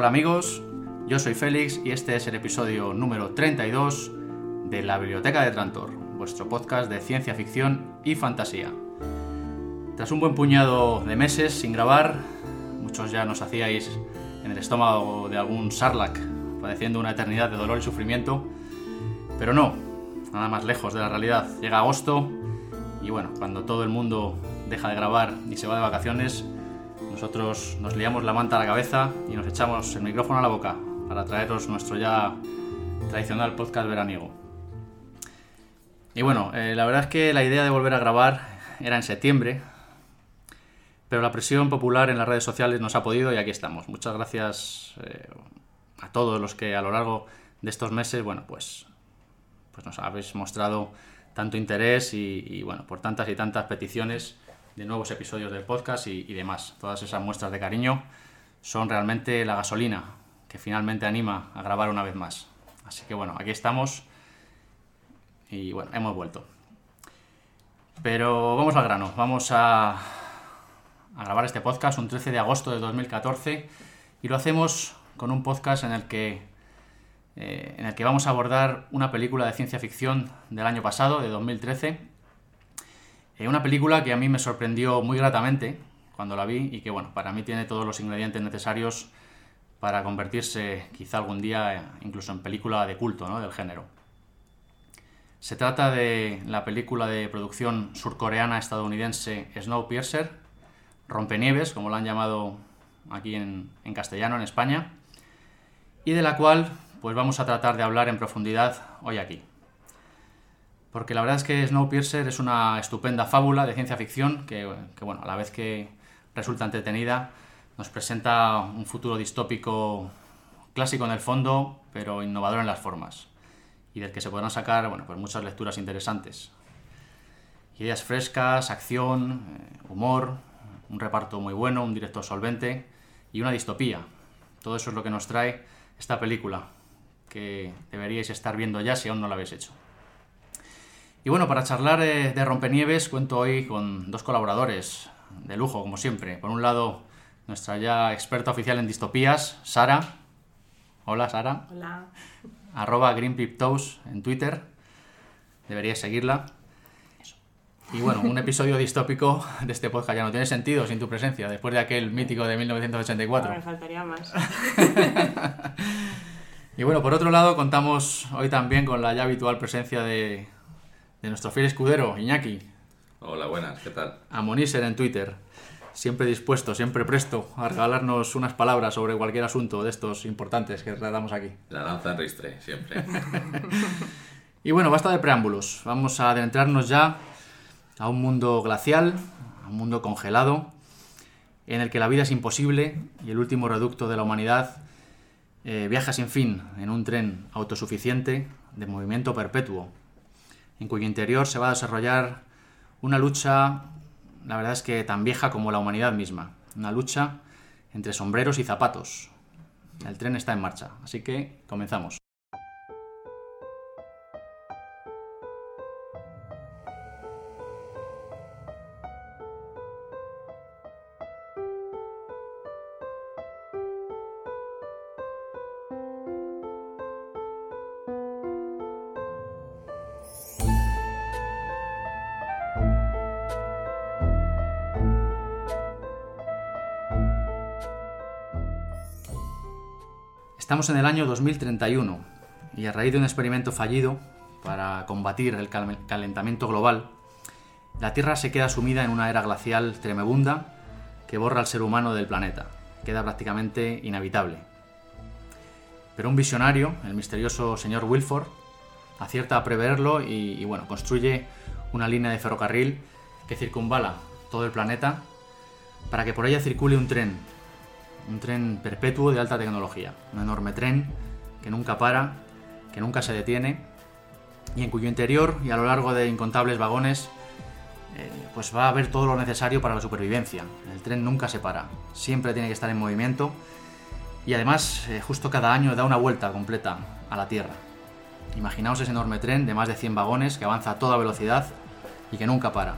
Hola amigos, yo soy Félix y este es el episodio número 32 de La Biblioteca de Trantor, vuestro podcast de ciencia ficción y fantasía. Tras un buen puñado de meses sin grabar, muchos ya nos hacíais en el estómago de algún sarlacc, padeciendo una eternidad de dolor y sufrimiento, pero no, nada más lejos de la realidad. Llega agosto y bueno, cuando todo el mundo deja de grabar y se va de vacaciones, nosotros nos liamos la manta a la cabeza y nos echamos el micrófono a la boca para traeros nuestro ya tradicional podcast veraniego. Y bueno, la verdad es que la idea de volver a grabar era en septiembre, pero la presión popular en las redes sociales nos ha podido y aquí estamos. Muchas gracias a todos los que a lo largo de estos meses, bueno, pues nos habéis mostrado tanto interés y bueno, por tantas y tantas peticiones de nuevos episodios del podcast y demás. Todas esas muestras de cariño son realmente la gasolina que finalmente anima a grabar una vez más. Así que bueno, aquí estamos y bueno, hemos vuelto. Pero vamos al grano, vamos a grabar este podcast un 13 de agosto de 2014 y lo hacemos con un podcast en el que vamos a abordar una película de ciencia ficción del año pasado, de 2013. Una película que a mí me sorprendió muy gratamente cuando la vi y que, bueno, para mí tiene todos los ingredientes necesarios para convertirse quizá algún día incluso en película de culto, ¿no?, del género. Se trata de la película de producción surcoreana-estadounidense Snowpiercer, Rompenieves, como la han llamado aquí en castellano, en España, y de la cual pues vamos a tratar de hablar en profundidad hoy aquí. Porque la verdad es que Snowpiercer es una estupenda fábula de ciencia ficción que bueno, a la vez que resulta entretenida, nos presenta un futuro distópico clásico en el fondo, pero innovador en las formas, y del que se podrán sacar, bueno, pues muchas lecturas interesantes. Ideas frescas, acción, humor, un reparto muy bueno, un director solvente y una distopía. Todo eso es lo que nos trae esta película, que deberíais estar viendo ya si aún no lo habéis hecho. Y bueno, para charlar de Rompenieves cuento hoy con dos colaboradores de lujo, como siempre. Por un lado, nuestra ya experta oficial en distopías, Sara. Hola, Sara. Hola. @GreenPipToes en Twitter. Deberíais seguirla. Y bueno, un episodio distópico de este podcast ya no tiene sentido sin tu presencia, después de aquel mítico de 1984. No, me faltaría más. Y bueno, por otro lado, contamos hoy también con la ya habitual presencia de nuestro fiel escudero, Iñaki. Hola, buenas, ¿qué tal? Amoníser en Twitter. Siempre dispuesto, siempre presto a regalarnos unas palabras sobre cualquier asunto de estos importantes que tratamos aquí. La lanza en ristre, siempre. Y bueno, basta de preámbulos. Vamos a adentrarnos ya a un mundo glacial, a un mundo congelado, en el que la vida es imposible y el último reducto de la humanidad viaja sin fin en un tren autosuficiente de movimiento perpetuo, en cuyo interior se va a desarrollar una lucha, la verdad es que tan vieja como la humanidad misma, una lucha entre sombreros y zapatos. El tren está en marcha, así que comenzamos. Estamos en el año 2031 y a raíz de un experimento fallido para combatir el calentamiento global, la Tierra se queda sumida en una era glacial tremebunda que borra al ser humano del planeta, queda prácticamente inhabitable. Pero un visionario, el misterioso señor Wilford, acierta a preverlo y bueno, construye una línea de ferrocarril que circunvala todo el planeta para que por ella circule un tren perpetuo de alta tecnología, un enorme tren que nunca para, que nunca se detiene y en cuyo interior y a lo largo de incontables vagones pues va a haber todo lo necesario para la supervivencia. El tren nunca se para, siempre tiene que estar en movimiento y además justo cada año da una vuelta completa a la Tierra. Imaginaos ese enorme tren de más de 100 vagones que avanza a toda velocidad y que nunca para.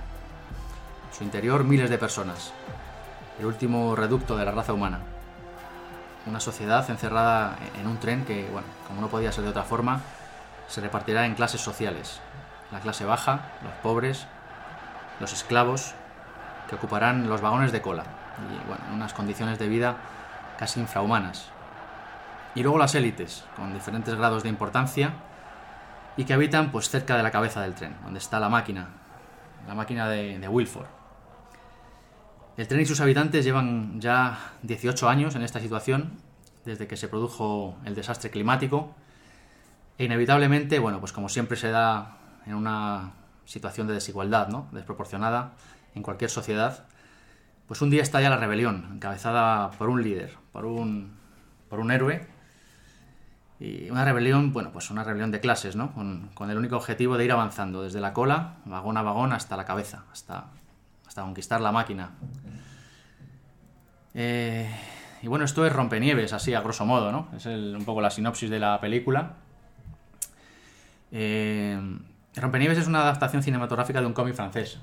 En su interior miles de personas, el último reducto de la raza humana. una sociedad encerrada en un tren que, bueno, como no podía ser de otra forma, se repartirá en clases sociales. La clase baja, los pobres, los esclavos, que ocuparán los vagones de cola y, bueno, unas condiciones de vida casi infrahumanas. Y luego las élites, con diferentes grados de importancia y que habitan pues cerca de la cabeza del tren, donde está la máquina de Wilford. El tren y sus habitantes llevan ya 18 años en esta situación, desde que se produjo el desastre climático, e inevitablemente, bueno, pues como siempre se da en una situación de desigualdad, ¿no?, desproporcionada en cualquier sociedad, pues un día estalla la rebelión, encabezada por un líder, por un héroe, y una rebelión, bueno, pues una rebelión de clases, ¿no?, con el único objetivo de ir avanzando desde la cola, vagón a vagón, hasta la cabeza, hasta conquistar la máquina. Y bueno, esto es Rompenieves, así a grosso modo, ¿no? Es un poco la sinopsis de la película. Rompenieves es una adaptación cinematográfica de un cómic francés.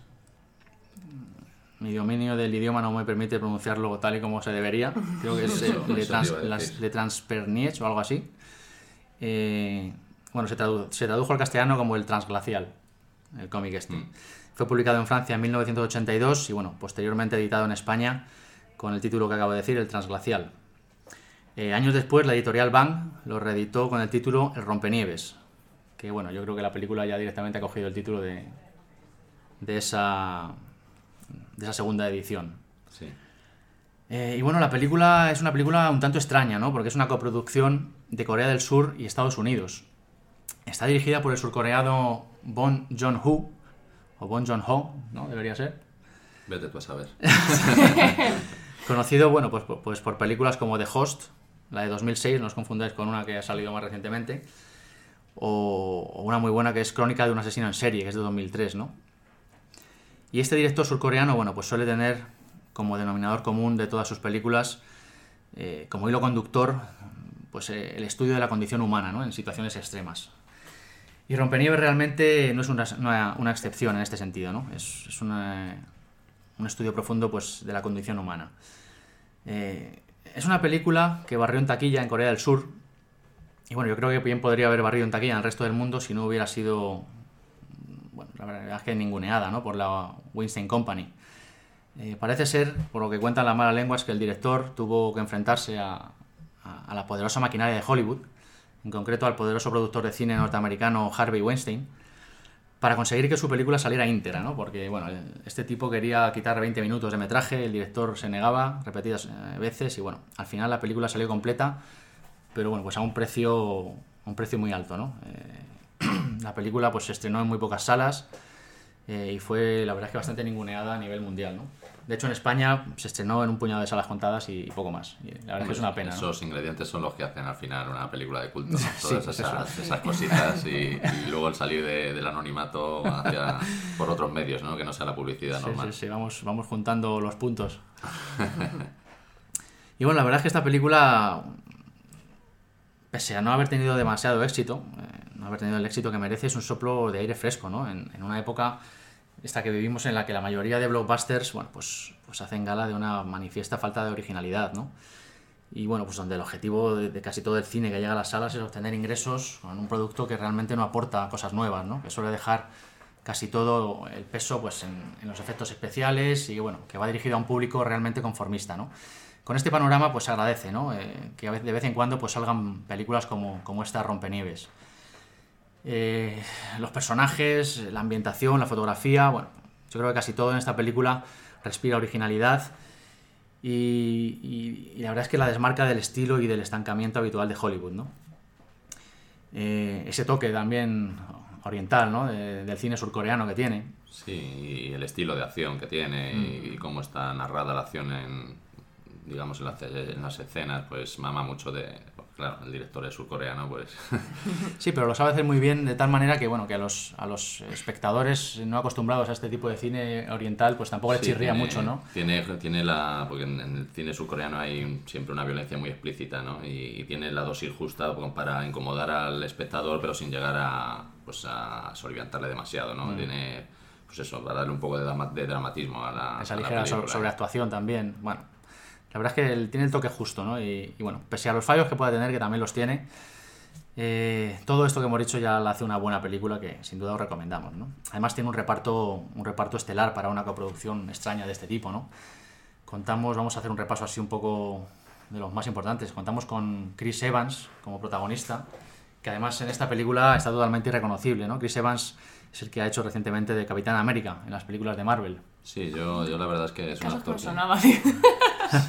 Mi dominio del idioma no me permite pronunciarlo tal y como se debería. Creo que es Le Transperniers o algo así. Bueno, se tradujo al castellano como El Transglacial, el cómic este. Fue publicado en Francia en 1982 y, bueno, posteriormente editado en España con el título que acabo de decir, El Transglacial. Años después, la editorial Bang lo reeditó con el título El Rompenieves, que, bueno, yo creo que la película ya directamente ha cogido el título de esa segunda edición. Sí. Y bueno, la película es una película un tanto extraña, ¿no?, porque es una coproducción de Corea del Sur y Estados Unidos. Está dirigida por el surcoreano Bong Joon-ho, o Bong Joon-ho, ¿no?, debería ser. Vete tú a saber. Conocido, bueno, pues por películas como The Host, la de 2006, no os confundáis con una que ha salido más recientemente, o una muy buena que es Crónica de un asesino en serie, que es de 2003, ¿no? Y este director surcoreano, bueno, pues suele tener como denominador común de todas sus películas, como hilo conductor, pues el estudio de la condición humana, ¿no?, en situaciones extremas. Y Rompenieves realmente no es una excepción en este sentido, ¿no? Es un estudio profundo, pues, de la condición humana. Es una película que barrió en taquilla en Corea del Sur. Y bueno, yo creo que bien podría haber barrido en taquilla en el resto del mundo si no hubiera sido, bueno, la verdad es que ninguneada, ¿no?, por la Weinstein Company. Parece ser, por lo que cuentan las malas lenguas, que el director tuvo que enfrentarse a la poderosa maquinaria de Hollywood, en concreto al poderoso productor de cine norteamericano Harvey Weinstein, para conseguir que su película saliera íntegra, ¿no? Porque, bueno, este tipo quería quitar 20 minutos de metraje, el director se negaba repetidas veces y, bueno, al final la película salió completa, pero, bueno, pues a un precio muy alto, ¿no? La película, pues, se estrenó en muy pocas salas y fue, la verdad es que bastante ninguneada a nivel mundial, ¿no? De hecho, en España se estrenó en un puñado de salas contadas y poco más. Y la verdad es que es una pena, ¿no? Esos ingredientes son los que hacen al final una película de culto, ¿no? Todas esas cositas y luego el salir del anonimato por otros medios, ¿no?, que no sea la publicidad normal. Sí, vamos juntando los puntos. Y bueno, la verdad es que esta película, pese a no haber tenido demasiado éxito, no haber tenido el éxito que merece, es un soplo de aire fresco, ¿no? En una época esta que vivimos en la que la mayoría de blockbusters, bueno, pues hacen gala de una manifiesta falta de originalidad, ¿no? Y bueno, pues donde el objetivo de casi todo el cine que llega a las salas es obtener ingresos con un producto que realmente no aporta cosas nuevas, ¿no? Que suele dejar casi todo el peso, pues, en los efectos especiales y, bueno, que va dirigido a un público realmente conformista, ¿no? Con este panorama, pues se agradece, ¿no?, que de vez en cuando pues salgan películas como esta Rompenieves. Los personajes, la ambientación, la fotografía, bueno, yo creo que casi todo en esta película respira originalidad y la verdad es que la desmarca del estilo y del estancamiento habitual de Hollywood, ¿no? Ese toque también oriental, ¿no?, del cine surcoreano que tiene. Sí, y el estilo de acción que tiene y cómo está narrada la acción digamos, en las escenas, pues mama mucho claro, el director es surcoreano, pues... Sí, pero lo sabe hacer muy bien, de tal manera que, bueno, que a los espectadores no acostumbrados a este tipo de cine oriental, pues tampoco les chirría mucho, ¿no? Porque en el cine surcoreano hay siempre una violencia muy explícita, ¿no? Y tiene la dosis justa para incomodar al espectador, pero sin llegar a soliviantarle demasiado, ¿no? Tiene, pues eso, para darle un poco de dramatismo a la esa ligera película. sobreactuación también, bueno... La verdad es que tiene el toque justo, ¿no? Y bueno, pese a los fallos que pueda tener, que también los tiene, todo esto que hemos dicho ya la hace una buena película que sin duda os recomendamos, ¿no? Además tiene un reparto estelar para una coproducción extraña de este tipo, ¿no? Vamos a hacer un repaso así un poco de los más importantes. Contamos con Chris Evans como protagonista, que además en esta película está totalmente irreconocible, ¿no? Chris Evans es el que ha hecho recientemente de Capitán América en las películas de Marvel. Sí, yo la verdad es que es un actor. Sonaba, tío. Sí,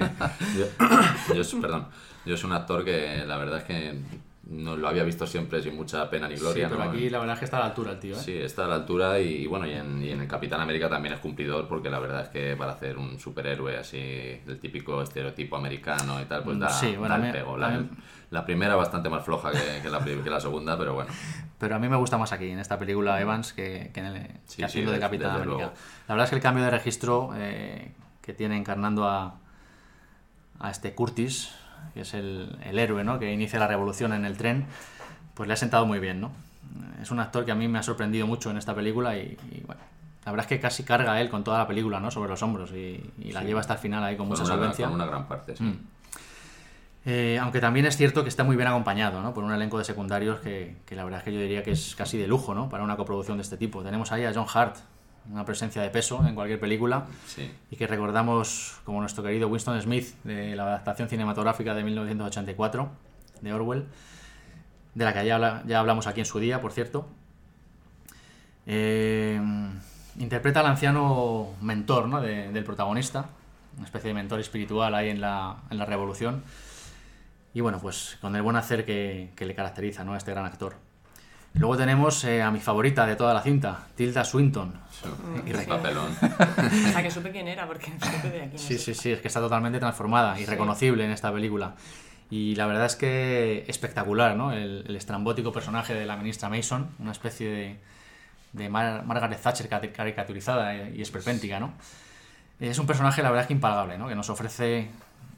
yo es un actor que la verdad es que no lo había visto siempre sin mucha pena ni gloria. Sí, pero ¿no? aquí la verdad es que está a la altura el tío, ¿eh? Sí, está a la altura y bueno, y en el Capitán América también es cumplidor, porque la verdad es que para hacer un superhéroe así del típico estereotipo americano y tal, pues da el pego. La primera bastante más floja que la segunda, pero bueno. Pero a mí me gusta más aquí, en esta película Evans, que haciendo de Capitán América. Luego. La verdad es que el cambio de registro que tiene encarnando a este Curtis, que es el héroe, ¿no? Que inicia la revolución en el tren, pues le ha sentado muy bien, ¿no? Es un actor que a mí me ha sorprendido mucho en esta película y bueno, la verdad es que casi carga él con toda la película, ¿no? Sobre los hombros y la lleva hasta el final ahí con mucha solvencia. Con una gran parte, sí. Aunque también es cierto que está muy bien acompañado, ¿no? Por un elenco de secundarios que la verdad es que yo diría que es casi de lujo, ¿no? Para una coproducción de este tipo. Tenemos ahí a John Hurt, una presencia de peso en cualquier película, sí. Y que recordamos como nuestro querido Winston Smith de la adaptación cinematográfica de 1984 de Orwell, de la que ya hablamos aquí en su día, por cierto. Interpreta al anciano mentor, ¿no? del protagonista, una especie de mentor espiritual ahí en la revolución, y bueno, pues con el buen hacer que le caracteriza, ¿no? A este gran actor. Luego tenemos a mi favorita de toda la cinta, Tilda Swinton. Papelón. O sea, que supe quién era, porque supe de aquí. No sí, es que está totalmente transformada y reconocible en esta película. Y la verdad es que espectacular, ¿no? El estrambótico personaje de la ministra Mason, una especie de Margaret Thatcher caricaturizada y esperpéntica, ¿no? Es un personaje, la verdad es que impagable, ¿no? Que nos ofrece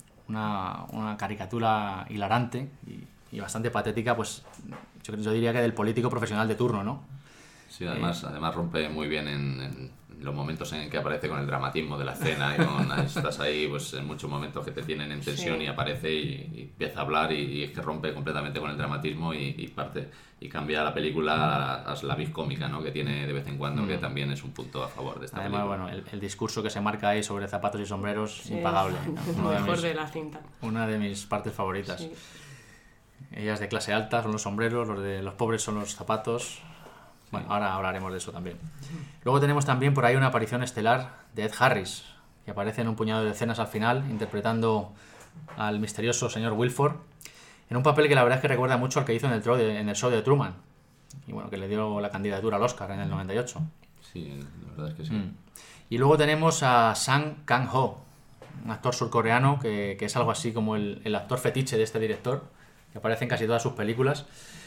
una caricatura hilarante y bastante patética, pues yo diría que del político profesional de turno, ¿no? Sí, además rompe muy bien en los momentos en que aparece con el dramatismo de la escena y estás ahí pues en muchos momentos que te tienen en tensión, sí. Y aparece y empieza a hablar y es que rompe completamente con el dramatismo y cambia la película a la vis cómica, ¿no? Que tiene de vez en cuando, que también es un punto a favor de esta película. Además, bueno, el discurso que se marca ahí sobre zapatos y sombreros, sí, impagable, ¿no? Lo mejor de la cinta. Una de mis partes favoritas. Sí. Ellas de clase alta son los sombreros, los pobres son los zapatos. Bueno, ahora hablaremos de eso también. Luego tenemos también por ahí una aparición estelar de Ed Harris, que aparece en un puñado de escenas al final, interpretando al misterioso señor Wilford, en un papel que la verdad es que recuerda mucho al que hizo en el show de Truman, y bueno, que le dio la candidatura al Oscar en el 98. Sí, la verdad es que sí. Y luego tenemos a Sang Kang-ho, un actor surcoreano que es algo así como el actor fetiche de este director, que aparece en casi todas sus películas.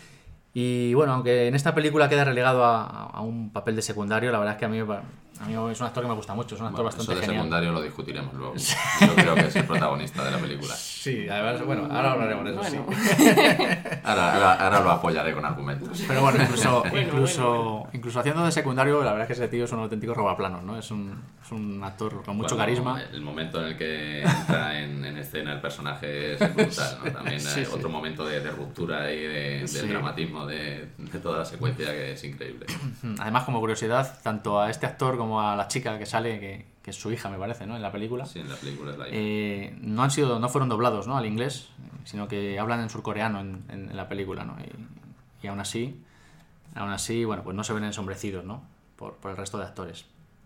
Y bueno, aunque en esta película queda relegado a un papel de secundario, la verdad es que a mí es un actor que me gusta mucho, es un actor bastante genial. Eso de secundario lo discutiremos luego. Yo creo que es el protagonista de la película. Sí, además, bueno, ahora hablaremos de eso, sí. Ahora lo apoyaré con argumentos. Pero bueno, incluso haciendo de secundario, la verdad es que ese tío es un auténtico robaplanos, ¿no? Es un actor con mucho carisma. El momento en el que entra en escena el personaje es brutal, ¿no? También sí. Otro momento de ruptura y del dramatismo de toda la secuencia que es increíble. Además, como curiosidad, tanto a este actor como a la chica que sale, que es su hija, me parece, ¿no? En la película. Sí, en la película es la hija. No fueron doblados, ¿no? Al inglés, sino que hablan en surcoreano en la película, ¿no? Y aún así, bueno, pues no se ven ensombrecidos, ¿no? Por el resto de actores.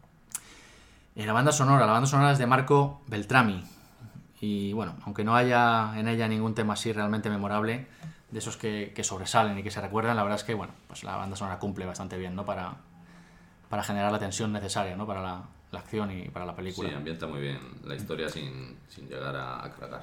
La banda sonora es de Marco Beltrami. Y bueno, aunque no haya en ella ningún tema así realmente memorable, de esos que sobresalen y que se recuerdan, la verdad es que, bueno, pues la banda sonora cumple bastante bien, ¿no? Para generar la tensión necesaria, ¿no? Para la acción y para la película. Sí, ambienta muy bien la historia sin llegar a cargar.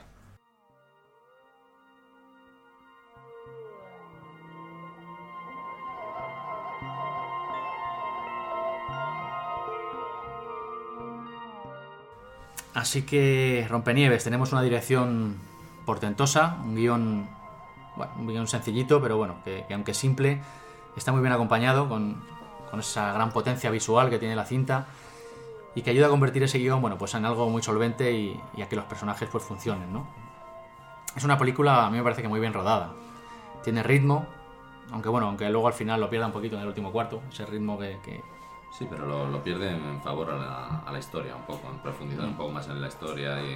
Así que, Rompenieves, tenemos una dirección portentosa, un guión sencillito, pero bueno, que aunque simple, está muy bien acompañado con esa gran potencia visual que tiene la cinta. y que ayuda a convertir ese guión, bueno, pues en algo muy solvente y a que los personajes pues funcionen, ¿no? Es una película, a mí me parece que muy bien rodada. Tiene ritmo, aunque luego al final lo pierda un poquito en el último cuarto, ese ritmo que... Sí, pero lo pierde en favor a la historia un poco, en profundizar un poco más en la historia y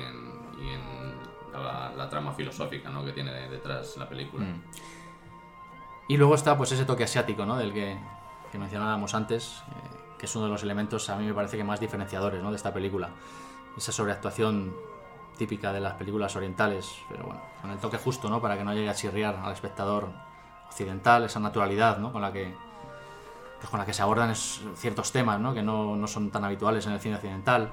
en la trama filosófica, ¿no?, que tiene detrás la película. Y luego está pues ese toque asiático, ¿no?, del que mencionábamos antes, que es uno de los elementos a mí me parece que más diferenciadores, ¿no?, de esta película. Esa sobreactuación típica de las películas orientales, pero bueno, con el toque justo, ¿no?, para que no llegue a chirriar al espectador occidental, esa naturalidad, ¿no?, con la que se abordan ciertos temas, ¿no?, que no son tan habituales en el cine occidental.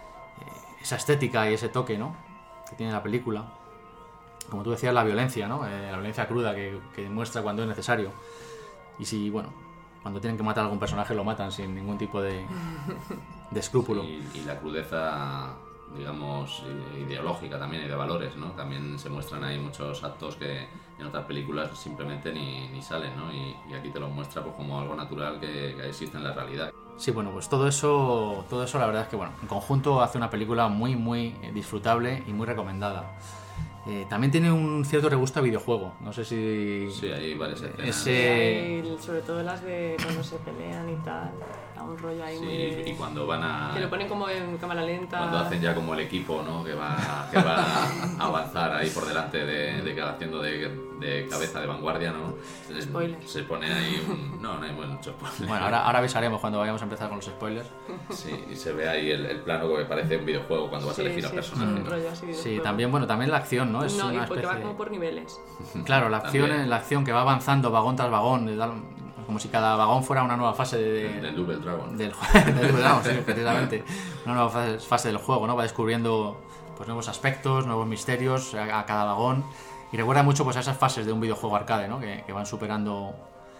Esa estética y ese toque, ¿no?, que tiene la película. Como tú decías, la violencia, ¿no?, la violencia cruda que muestra cuando es necesario. Y si, bueno, cuando tienen que matar a algún personaje lo matan sin ningún tipo de escrúpulo. Y la crudeza, digamos, ideológica también y de valores, ¿no? También se muestran ahí muchos actos que en otras películas simplemente ni salen, ¿no? Y aquí te lo muestra pues como algo natural que existe en la realidad. Sí, bueno, pues todo eso la verdad es que, bueno, en conjunto hace una película muy, muy disfrutable y muy recomendada. También tiene un cierto regusto a videojuego. No sé si... Sí, hay varias escenas. Sobre todo las de cuando se pelean y tal. Da un rollo ahí muy... Y cuando van a... Que lo ponen como en cámara lenta. Cuando hacen ya como el equipo, ¿no?, que va a avanzar ahí por delante haciendo de cabeza de vanguardia, ¿no? Spoilers. Se pone ahí un... No hay mucho spoiler. Bueno, ahora avisaremos cuando vayamos a empezar con los spoilers. Sí, y se ve ahí el plano que parece un videojuego cuando vas a elegir al personaje. Un rollo así Sí, también la acción, ¿no? Es no, una y porque especie va como por niveles. Claro, la acción que va avanzando vagón tras vagón, como si cada vagón fuera una nueva fase del Double Dragon. Del Double Dragon, sí, precisamente. Una nueva fase del juego, ¿no? Va descubriendo pues nuevos aspectos, nuevos misterios a cada vagón. Y recuerda mucho pues a esas fases de un videojuego arcade, ¿no? Que van superando...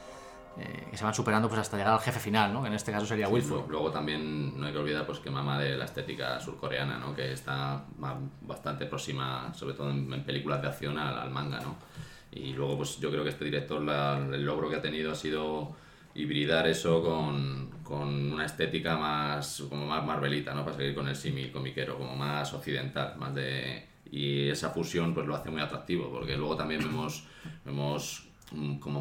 que se van superando pues hasta llegar al jefe final, ¿no? Que en este caso sería Wilford. Luego también no hay que olvidar pues que mama de la estética surcoreana, ¿no?, que está bastante próxima, sobre todo en películas de acción, al manga, ¿no? Y luego pues yo creo que este director el logro que ha tenido ha sido hibridar eso con una estética más marvelita, ¿no?, para seguir con el símil comiquero, como más occidental, y esa fusión pues lo hace muy atractivo, porque luego también vemos como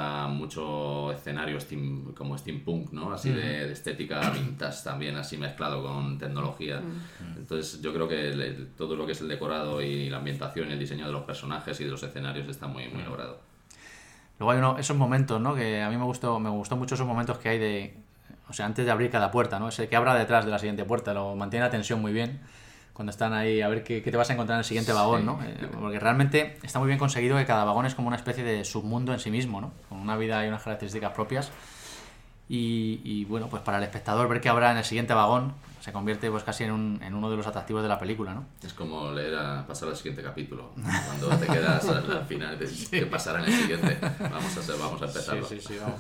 mucho escenario como steampunk, ¿no?, así de estética vintage también, así mezclado con tecnología. Entonces yo creo que todo lo que es el decorado y la ambientación y el diseño de los personajes y de los escenarios está muy, muy logrado. Luego hay esos momentos, ¿no?, que a mí me gustó mucho esos momentos que hay o sea, antes de abrir cada puerta, ¿no?, ese que abra detrás de la siguiente puerta, lo mantiene la tensión muy bien. Cuando están ahí a ver qué te vas a encontrar en el siguiente vagón, ¿no? Porque realmente está muy bien conseguido que cada vagón es como una especie de submundo en sí mismo, ¿no? Con una vida y unas características propias. Y bueno, pues para el espectador ver qué habrá en el siguiente vagón se convierte pues casi en uno de los atractivos de la película, ¿no? Es como pasar al siguiente capítulo. Cuando te quedas al final, ¿qué pasará en el siguiente? Vamos a empezarlo. Sí, vamos.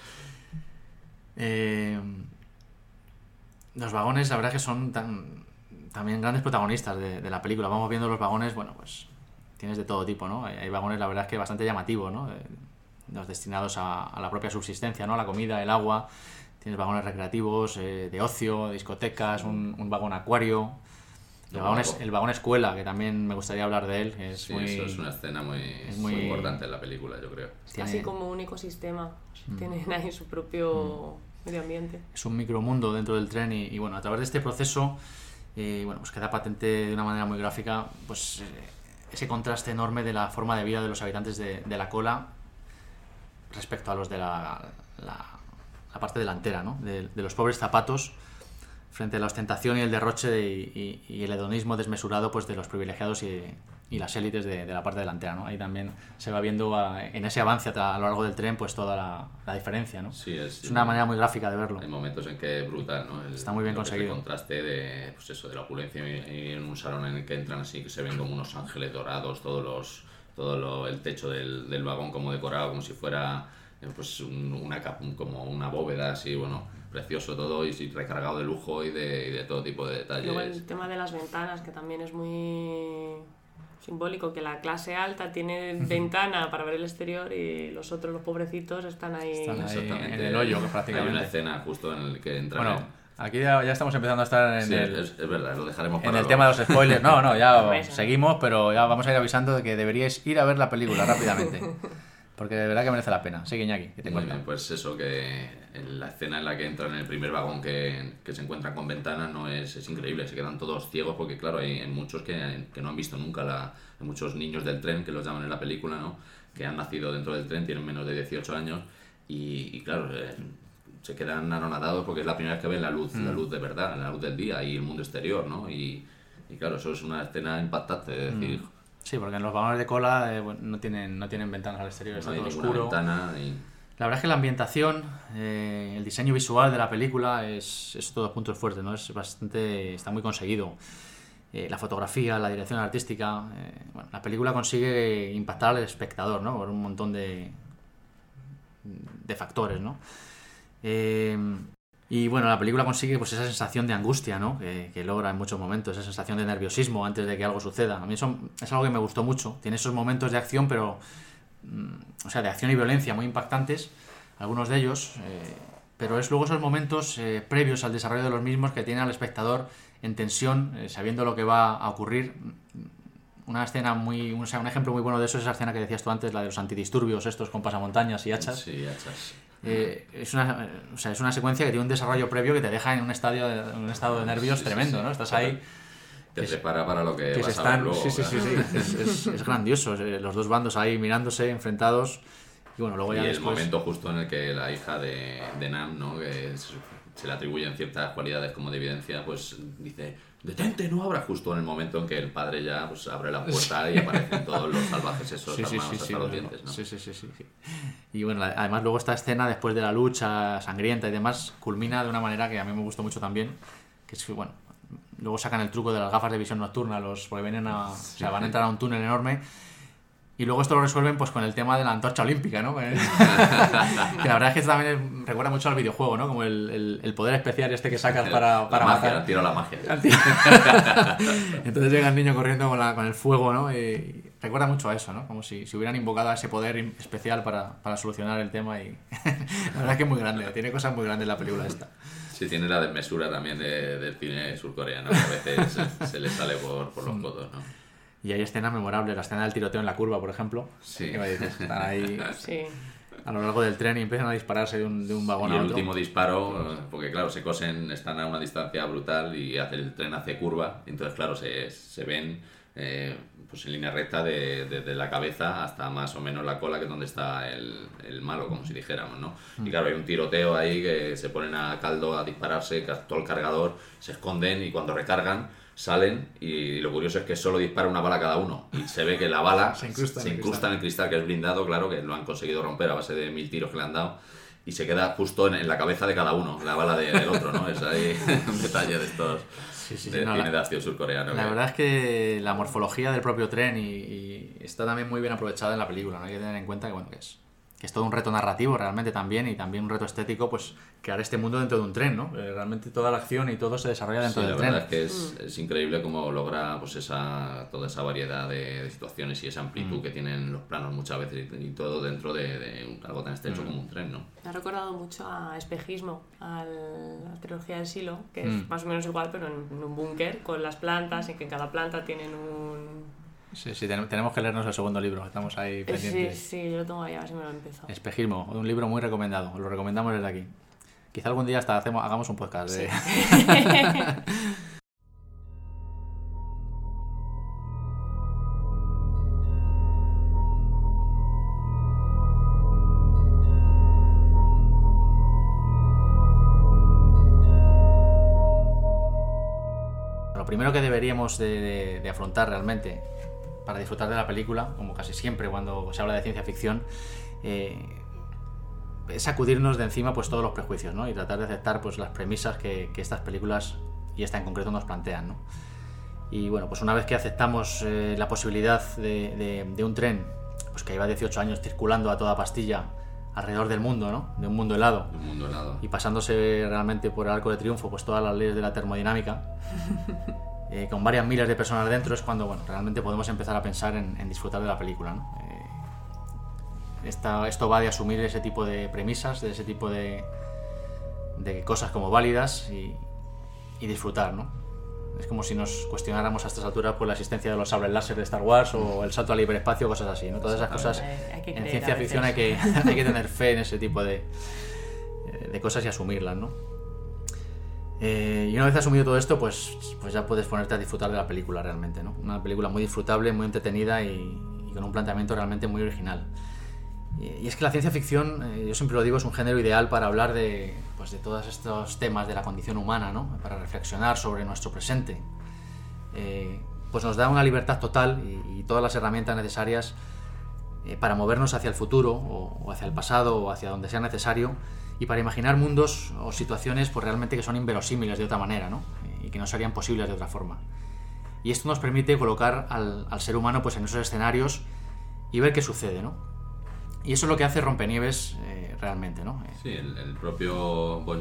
Los vagones, la verdad es que son también grandes protagonistas de la película. Vamos viendo los vagones, bueno, pues tienes de todo tipo, ¿no? Hay vagones, la verdad es que bastante llamativos, ¿no? Los destinados a la propia subsistencia, ¿no? A la comida, el agua. Tienes vagones recreativos, de ocio, discotecas, un vagón acuario. El vagón escuela, que también me gustaría hablar de él. Eso es una escena muy importante en la película, yo creo. Es casi como un ecosistema. Tienen ahí su propio medio ambiente. Es un micromundo dentro del tren y bueno, a través de este proceso pues queda patente de una manera muy gráfica pues ese contraste enorme de la forma de vida de los habitantes de la cola respecto a los de la parte delantera, ¿no? De los pobres zapatos frente a la ostentación y el derroche y el hedonismo desmesurado pues de los privilegiados y las élites de la parte delantera, ¿no? Ahí también se va viendo en ese avance a lo largo del tren pues toda la diferencia, ¿no? Sí, es una manera muy gráfica de verlo. Hay momentos en que es brutal, ¿no? Está muy bien conseguido. El contraste de la opulencia y en un salón en el que entran así que se ven como unos ángeles dorados, el techo del vagón como decorado como si fuera pues como una bóveda así, bueno, precioso todo y recargado de lujo y de todo tipo de detalles. Luego el tema de las ventanas, que también es muy simbólico, que la clase alta tiene ventana para ver el exterior y los otros, los pobrecitos, están ahí en el hoyo, que prácticamente. Hay una escena justo en el que entran... Bueno, Aquí ya estamos empezando a estar en Sí, el... es verdad, lo dejaremos para En el luego. tema de los spoilers, no, ya Vais, ¿no? seguimos, pero ya vamos a ir avisando de que deberíais ir a ver la película rápidamente. Porque de verdad que merece la pena. Sigue, Iñaki, que te Muy cuenta. bien, pues eso, que en la escena en la que entran en el primer vagón que se encuentran con ventanas no es increíble, se quedan todos ciegos porque claro, hay muchos que no han visto nunca, hay muchos niños del tren, que los llaman en la película, ¿no? Que han nacido dentro del tren, tienen menos de 18 años y claro, se quedan anonadados porque es la primera vez que ven la luz de verdad, la luz del día y el mundo exterior, ¿no? Y claro, eso es una escena impactante, es decir, Sí, porque en los vagones de cola bueno, no tienen ventanas al exterior, no está hay todo ninguna oscuro. ventana y... La verdad es que la ambientación, el diseño visual de la película es todos puntos fuertes, ¿no? Está muy conseguido. La fotografía, la dirección artística, bueno, la película consigue impactar al espectador, ¿no? Por un montón de factores, ¿no? Y bueno, la película consigue pues esa sensación de angustia, ¿no? Que logra en muchos momentos, esa sensación de nerviosismo antes de que algo suceda. A mí eso es algo que me gustó mucho. Tiene esos momentos de acción, pero o sea, de acción y violencia muy impactantes, algunos de ellos, pero es luego esos momentos previos al desarrollo de los mismos que tienen al espectador en tensión, sabiendo lo que va a ocurrir. Una escena un ejemplo muy bueno de eso es esa escena que decías tú antes, la de los antidisturbios estos con pasamontañas y hachas. Sí, hachas. Es una secuencia que tiene un desarrollo previo que te deja en un estado de nervios tremendo, ¿no? Estás ahí... Te prepara para lo que que vas se a ver están, luego. sí, Claro. es grandioso, los dos bandos ahí mirándose, enfrentados, y bueno, luego ya Y el después... momento justo en el que la hija de Nam, ¿no? Que se le atribuyen ciertas cualidades como de evidencia, pues dice, detente, no abra, justo en el momento en que el padre ya pues abre la puerta y aparecen todos los salvajes esos armados hasta los dientes, ¿no? Sí. Y bueno, además luego esta escena después de la lucha sangrienta y demás culmina de una manera que a mí me gustó mucho también, que es que bueno, luego sacan el truco de las gafas de visión nocturna, porque van a entrar a un túnel enorme. Y luego esto lo resuelven pues con el tema de la antorcha olímpica, ¿no? Que la verdad es que esto también recuerda mucho al videojuego, ¿no? Como el poder especial este que sacas para magia, matar. tiro la magia. Entonces llega el niño corriendo con el fuego, ¿no? Y recuerda mucho a eso, ¿no? Como si hubieran invocado a ese poder especial para solucionar el tema. Y la verdad es que es muy grande, tiene cosas muy grandes la película esta. Sí, tiene la desmesura también del cine surcoreano, que a veces se le sale por los codos, ¿no? Y hay escenas memorables, la escena del tiroteo en la curva, por ejemplo. Sí. ¿Qué me dices? Están ahí Sí. a lo largo del tren y empiezan a dispararse de un vagón Y a el otro. último disparo, porque claro, se cosen, están a una distancia brutal y el tren hace curva, y entonces claro, se ven pues en línea recta desde la cabeza hasta más o menos la cola, que es donde está el malo, como si dijéramos, ¿no? Y claro, hay un tiroteo ahí que se ponen a caldo a dispararse, todo el cargador, se esconden y cuando recargan salen, y lo curioso es que solo dispara una bala cada uno y se ve que la bala Se incrusta en el cristal, que es blindado, claro, que lo han conseguido romper a base de 1000 tiros que le han dado, y se queda justo en la cabeza de cada uno, la bala del otro, ¿no? Es ahí un detalle de estos cine de acción surcoreano. La verdad es que la morfología del propio tren y está también muy bien aprovechada en la película, ¿no? Hay que tener en cuenta que, bueno, que es todo un reto narrativo realmente también, y también un reto estético, pues crear este mundo dentro de un tren, ¿no? Realmente toda la acción y todo se desarrolla dentro del tren. La verdad es que es increíble cómo logra pues toda esa variedad de situaciones y esa amplitud que tienen los planos muchas veces, y todo dentro de algo tan estrecho como un tren, ¿no? Me ha recordado mucho a Espejismo, a la trilogía del Silo, que es más o menos igual, pero en un búnker, con las plantas, y que en cada planta tienen un... Sí, tenemos que leernos el segundo libro, estamos ahí pendientes. Sí, yo lo tengo ahí, a ver si me lo empiezo. Espejismo, un libro muy recomendado, lo recomendamos desde aquí. Quizá algún día hasta hagamos un podcast de... Lo primero que deberíamos de afrontar realmente para disfrutar de la película, como casi siempre cuando se habla de ciencia ficción, es sacudirnos de encima pues todos los prejuicios, ¿no? Y tratar de aceptar pues las premisas que estas películas, y esta en concreto, nos plantean, ¿no? Y bueno, pues una vez que aceptamos la posibilidad de un tren pues que lleva 18 años circulando a toda pastilla alrededor del mundo, ¿no? De un mundo helado. Un mundo helado. Y pasándose realmente por el arco de triunfo pues todas las leyes de la termodinámica, con varias miles de personas dentro, es cuando bueno, realmente podemos empezar a pensar en disfrutar de la película, ¿no? Esto va de asumir ese tipo de premisas, de ese tipo de cosas como válidas, y y disfrutar, ¿no? Es como si nos cuestionáramos a estas alturas por la existencia de los sables láser de Star Wars o el salto al hiperespacio, cosas así, ¿no? Todas esas cosas en ciencia ficción hay que tener fe en ese tipo de cosas y asumirlas, ¿no? Y una vez asumido todo esto, pues ya puedes ponerte a disfrutar de la película realmente, ¿no? Una película muy disfrutable, muy entretenida y con un planteamiento realmente muy original. Y es que la ciencia ficción, yo siempre lo digo, es un género ideal para hablar de todos estos temas de la condición humana, ¿no? Para reflexionar sobre nuestro presente. Pues nos da una libertad total y todas las herramientas necesarias para movernos hacia el futuro o hacia el pasado o hacia donde sea necesario, y para imaginar mundos o situaciones pues realmente que son inverosímiles de otra manera, ¿no? Y que no serían posibles de otra forma. Y esto nos permite colocar al ser humano pues en esos escenarios y ver qué sucede, ¿no? Y eso es lo que hace Rompenieves realmente, ¿no? Sí, el propio Bong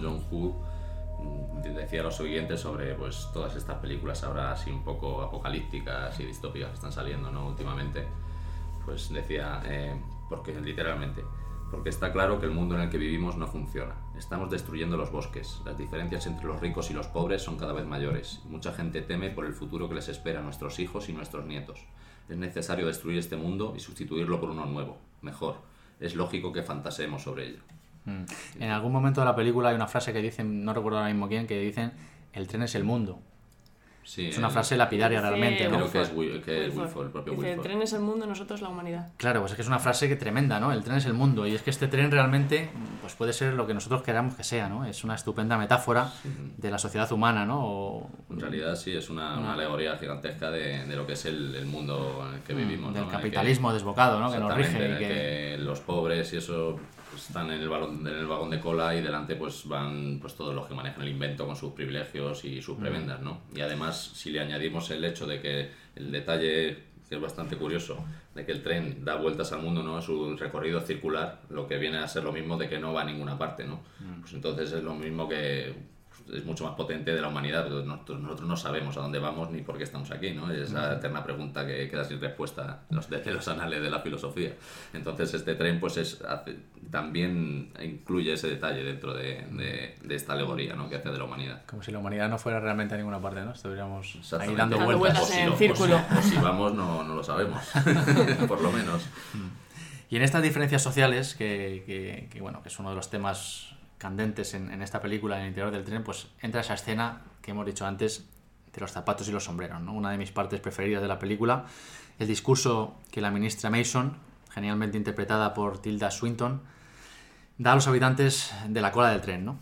Joon-ho decía lo siguiente sobre pues todas estas películas ahora así un poco apocalípticas y distópicas que están saliendo, ¿no? Últimamente, pues decía, porque literalmente, porque está claro que el mundo en el que vivimos no funciona. Estamos destruyendo los bosques, las diferencias entre los ricos y los pobres son cada vez mayores, y mucha gente teme por el futuro que les espera a nuestros hijos y nuestros nietos. Es necesario destruir este mundo y sustituirlo por uno nuevo, mejor. Es lógico que fantaseemos sobre ello. En algún momento de la película hay una frase que dicen, no recuerdo ahora mismo quién, que dicen: el tren es el mundo. Sí, es una frase lapidaria realmente, ¿no? Creo que es Wilford, el propio Wilford. El tren es el mundo, nosotros la humanidad. Claro, pues es que es una frase que tremenda, ¿no? El tren es el mundo. Y es que este tren realmente pues puede ser lo que nosotros queramos que sea, ¿no? Es una estupenda metáfora de la sociedad humana, ¿no? En realidad sí, es una alegoría gigantesca de lo que es el mundo en el que vivimos, del ¿no? capitalismo desbocado, ¿no? Que nos rige. En el que los pobres y eso pues, están en el vagón de cola y delante pues van pues todos los que manejan el invento con sus privilegios y sus prebendas, ¿no? Y además, si le añadimos el hecho de que el detalle, que es bastante curioso, de que el tren da vueltas al mundo, ¿no? Su recorrido circular, lo que viene a ser lo mismo de que no va a ninguna parte, ¿no? Pues entonces es lo mismo que es mucho más potente de la humanidad. Nosotros no sabemos a dónde vamos ni por qué estamos aquí, ¿no? Es esa eterna pregunta que queda sin respuesta desde los anales de la filosofía. Entonces este tren pues también incluye ese detalle dentro de esta alegoría, ¿no? Que hace de la humanidad. Como si la humanidad no fuera realmente a ninguna parte, ¿no? Estuviéramos ahí dando vueltas en el círculo. O si vamos no lo sabemos, por lo menos. Y en estas diferencias sociales, que es uno de los temas candentes en esta película, en el interior del tren, pues entra esa escena que hemos dicho antes de los zapatos y los sombreros, ¿no? Una de mis partes preferidas de la película, el discurso que la ministra Mason, genialmente interpretada por Tilda Swinton, da a los habitantes de la cola del tren, ¿no?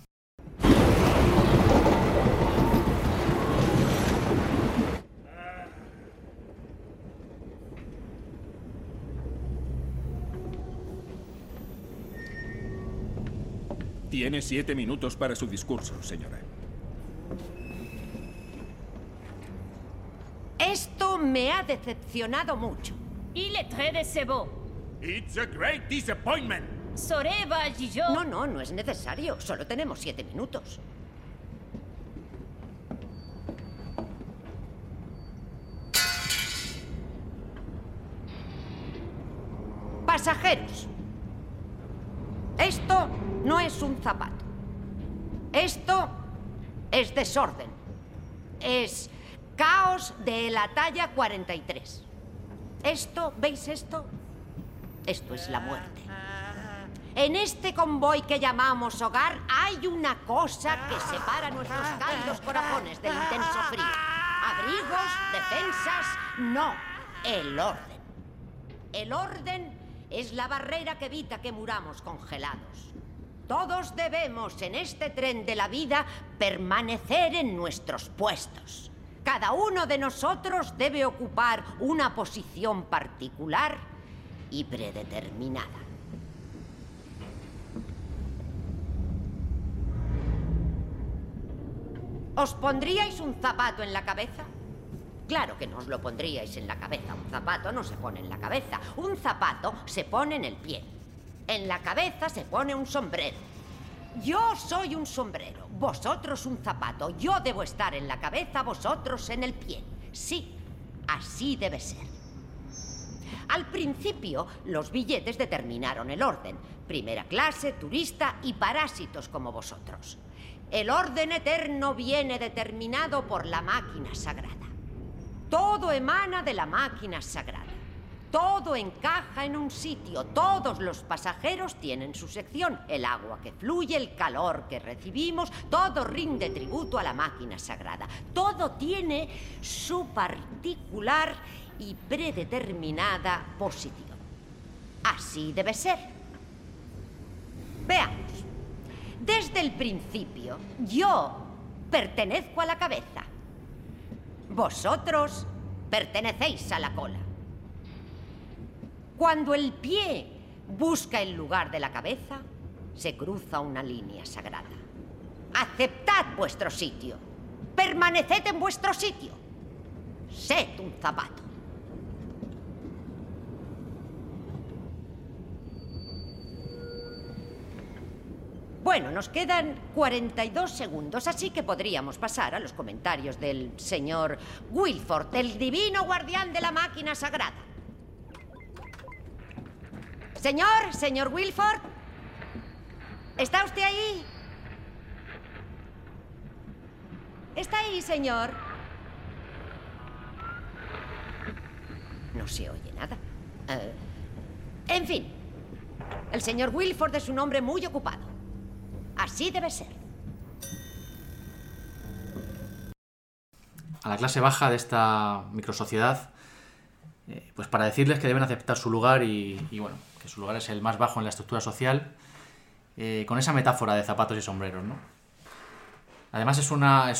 Tiene 7 minutos para su discurso, señora. Esto me ha decepcionado mucho. Il est très décevant. It's a great disappointment. Soreva Gijó. No es necesario. Solo tenemos 7 minutos. Pasajeros. Esto no es un zapato. Esto es desorden. Es caos de la talla 43. Esto, ¿veis esto? Esto es la muerte. En este convoy que llamamos hogar hay una cosa que separa nuestros cálidos corazones del intenso frío. Abrigos, defensas, no, el orden. El orden es la barrera que evita que muramos congelados. Todos debemos, en este tren de la vida, permanecer en nuestros puestos. Cada uno de nosotros debe ocupar una posición particular y predeterminada. ¿Os pondríais un zapato en la cabeza? Claro que no os lo pondríais en la cabeza. Un zapato no se pone en la cabeza. Un zapato se pone en el pie. En la cabeza se pone un sombrero. Yo soy un sombrero, vosotros un zapato. Yo debo estar en la cabeza, vosotros en el pie. Sí, así debe ser. Al principio, los billetes determinaron el orden. Primera clase, turista y parásitos como vosotros. El orden eterno viene determinado por la máquina sagrada. Todo emana de la máquina sagrada. Todo encaja en un sitio. Todos los pasajeros tienen su sección. El agua que fluye, el calor que recibimos, todo rinde tributo a la máquina sagrada. Todo tiene su particular y predeterminada posición. Así debe ser. Veamos. Desde el principio, yo pertenezco a la cabeza. Vosotros pertenecéis a la cola. Cuando el pie busca el lugar de la cabeza, se cruza una línea sagrada. Aceptad vuestro sitio. Permaneced en vuestro sitio. Sed un zapato. Bueno, nos quedan 42 segundos, así que podríamos pasar a los comentarios del señor Wilford, el divino guardián de la máquina sagrada. Señor Wilford, ¿está usted ahí? ¿Está ahí, señor? No se oye nada. En fin, el señor Wilford es un hombre muy ocupado. Así debe ser. A la clase baja de esta microsociedad, pues para decirles que deben aceptar su lugar y bueno, que su lugar es el más bajo en la estructura social, con esa metáfora de zapatos y sombreros, ¿no? Además es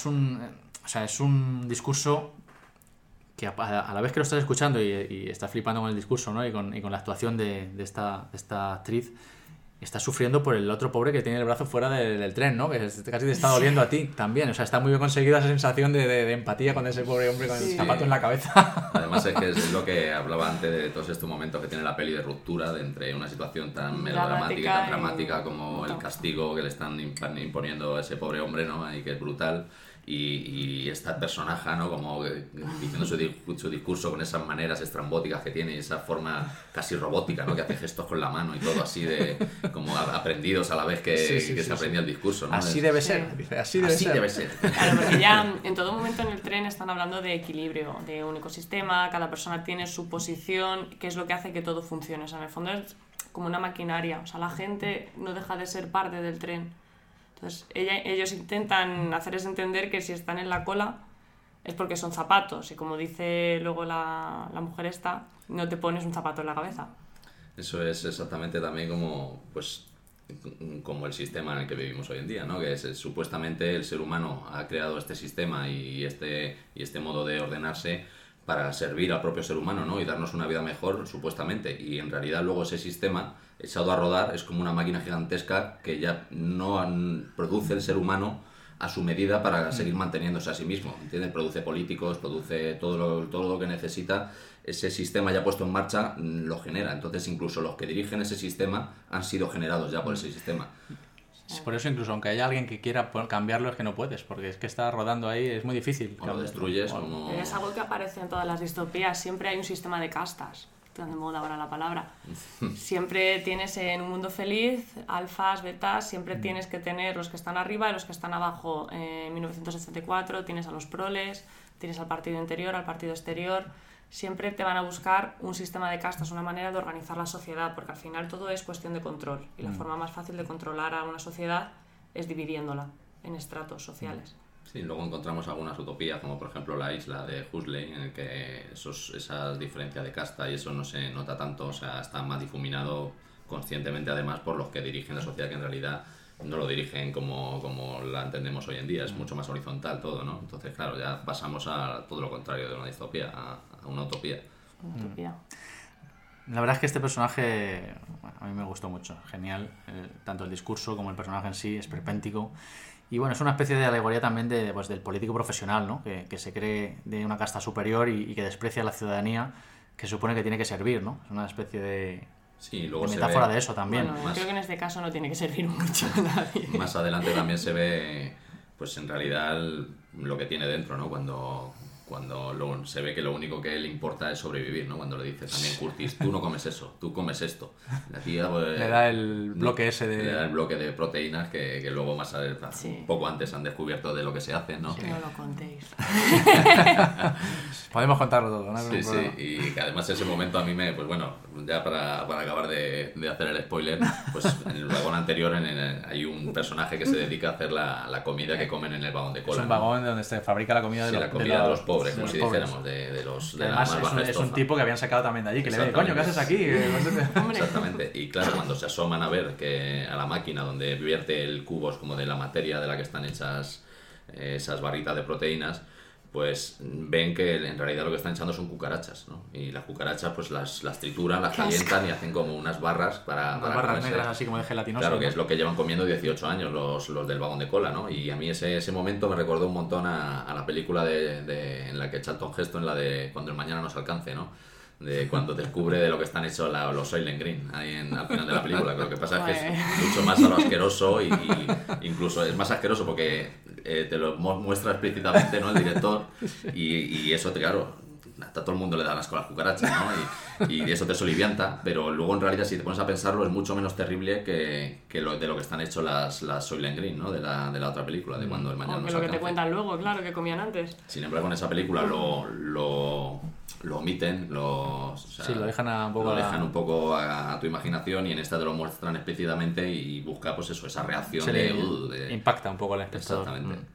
un discurso que a la vez que lo estás escuchando y estás flipando con el discurso, ¿no? y con la actuación de esta actriz, estás sufriendo por el otro pobre que tiene el brazo fuera del tren, ¿no? Que casi te está doliendo a ti también. O sea, está muy bien conseguida esa sensación de empatía con ese pobre hombre con el zapato en la cabeza. Además es que es lo que hablaba antes de todos estos momentos que tiene la peli de ruptura entre una situación tan melodramática y tan dramática como el castigo que le están imponiendo a ese pobre hombre, ¿no? Y que es brutal. Y esta personaje, ¿no? Como diciendo su discurso con esas maneras estrambóticas que tiene y esa forma casi robótica, ¿no? Que hace gestos con la mano y todo así de como aprendidos a la vez que se aprendía el discurso, ¿no? Así debe ser, dice, así debe ser. Claro, porque ya en todo momento en el tren están hablando de equilibrio, de un ecosistema, cada persona tiene su posición, que es lo que hace que todo funcione. O sea, en el fondo es como una maquinaria, o sea, la gente no deja de ser parte del tren. Entonces, ellos intentan hacerles entender que si están en la cola es porque son zapatos. Y como dice luego la mujer esta, no te pones un zapato en la cabeza. Eso es exactamente también como el sistema en el que vivimos hoy en día, ¿no? Que es supuestamente el ser humano ha creado este sistema y este modo de ordenarse para servir al propio ser humano, ¿no? Y darnos una vida mejor, supuestamente. Y en realidad luego ese sistema echado a rodar es como una máquina gigantesca que ya no produce el ser humano a su medida para seguir manteniéndose a sí mismo, ¿entiendes? Produce políticos, produce todo lo que necesita. Ese sistema ya puesto en marcha lo genera. Entonces incluso los que dirigen ese sistema han sido generados ya por ese sistema. Por eso incluso aunque haya alguien que quiera cambiarlo es que no puedes, porque es que está rodando ahí, es muy difícil. O lo destruyes como... Es algo que aparece en todas las distopías, siempre hay un sistema de castas, tan de moda ahora la palabra. Siempre tienes en un mundo feliz, alfas, betas, siempre tienes que tener los que están arriba y los que están abajo. En 1964 tienes a los proles, tienes al partido interior, al partido exterior. Siempre te van a buscar un sistema de castas, una manera de organizar la sociedad, porque al final todo es cuestión de control. Y la forma más fácil de controlar a una sociedad es dividiéndola en estratos sociales. Sí, luego encontramos algunas utopías, como por ejemplo la isla de Huxley, en el que esa diferencia de casta y eso no se nota tanto, o sea, está más difuminado conscientemente además por los que dirigen la sociedad, que en realidad no lo dirigen como la entendemos hoy en día, es mucho más horizontal todo, ¿no? Entonces, claro, ya pasamos a todo lo contrario de una distopía, a una utopía. La verdad es que este personaje a mí me gustó mucho, genial, tanto el discurso como el personaje en sí, esperpéntico. Y bueno, es una especie de alegoría también del político profesional, ¿no? Que se cree de una casta superior y que desprecia a la ciudadanía que supone que tiene que servir, ¿no? Es una especie de metáfora de eso también. Bueno, creo que en este caso no tiene que servir mucho a nadie. Más adelante también se ve, pues en realidad, lo que tiene dentro, ¿no? Cuando cuando se ve que lo único que le importa es sobrevivir, ¿no? Cuando le dice también Curtis, tú no comes eso, tú comes esto. La tía, pues, Le da el bloque ese de... Le da el bloque de proteínas que luego más un poco antes han descubierto de lo que se hace, ¿no? No lo contéis. Podemos contarlo todo, ¿no? Sí, sí, y que además ese momento a mí pues bueno, ya para acabar de hacer el spoiler, pues en el vagón anterior hay un personaje que se dedica a hacer la comida que comen en el vagón de cola. Es un vagón donde se fabrica la comida de los pobres, como si dijéramos, de la más baja es un tipo que habían sacado también de allí, que le ve, coño, ¿qué haces aquí? Exactamente, y claro, cuando se asoman a ver que a la máquina donde vierte el cubos como de la materia de la que están hechas esas barritas de proteínas, pues ven que en realidad lo que están echando son cucarachas, ¿no? Y las cucarachas pues las trituran, las calientan y hacen como unas barras para barras negras así como de gelatinosa. Claro, que es lo que llevan comiendo 18 años los del vagón de cola, ¿no? Y a mí ese momento me recordó un montón a la película en la que Charlton Heston, la de Cuando el mañana nos alcance, ¿no? De cuando descubre de lo que están hechos los Soylent Green ahí al final de la película. Lo que pasa es que es mucho más a lo asqueroso y incluso es más asqueroso porque te lo muestra explícitamente, ¿no? El director y eso, claro, hasta todo el mundo le da asco a las cucarachas, ¿no? Y eso te solivianta, pero luego en realidad si te pones a pensarlo es mucho menos terrible que de lo que están hechos las Soylent Green, ¿no? De la otra película, de Cuando el mañana nos alcance. Lo que te cuentan luego, claro, que comían antes. Sin embargo, en esa película lo omiten, lo dejan un poco a tu imaginación, y en esta te lo muestran explícitamente y busca pues eso, esa reacción de impacta un poco al espectador. Exactamente.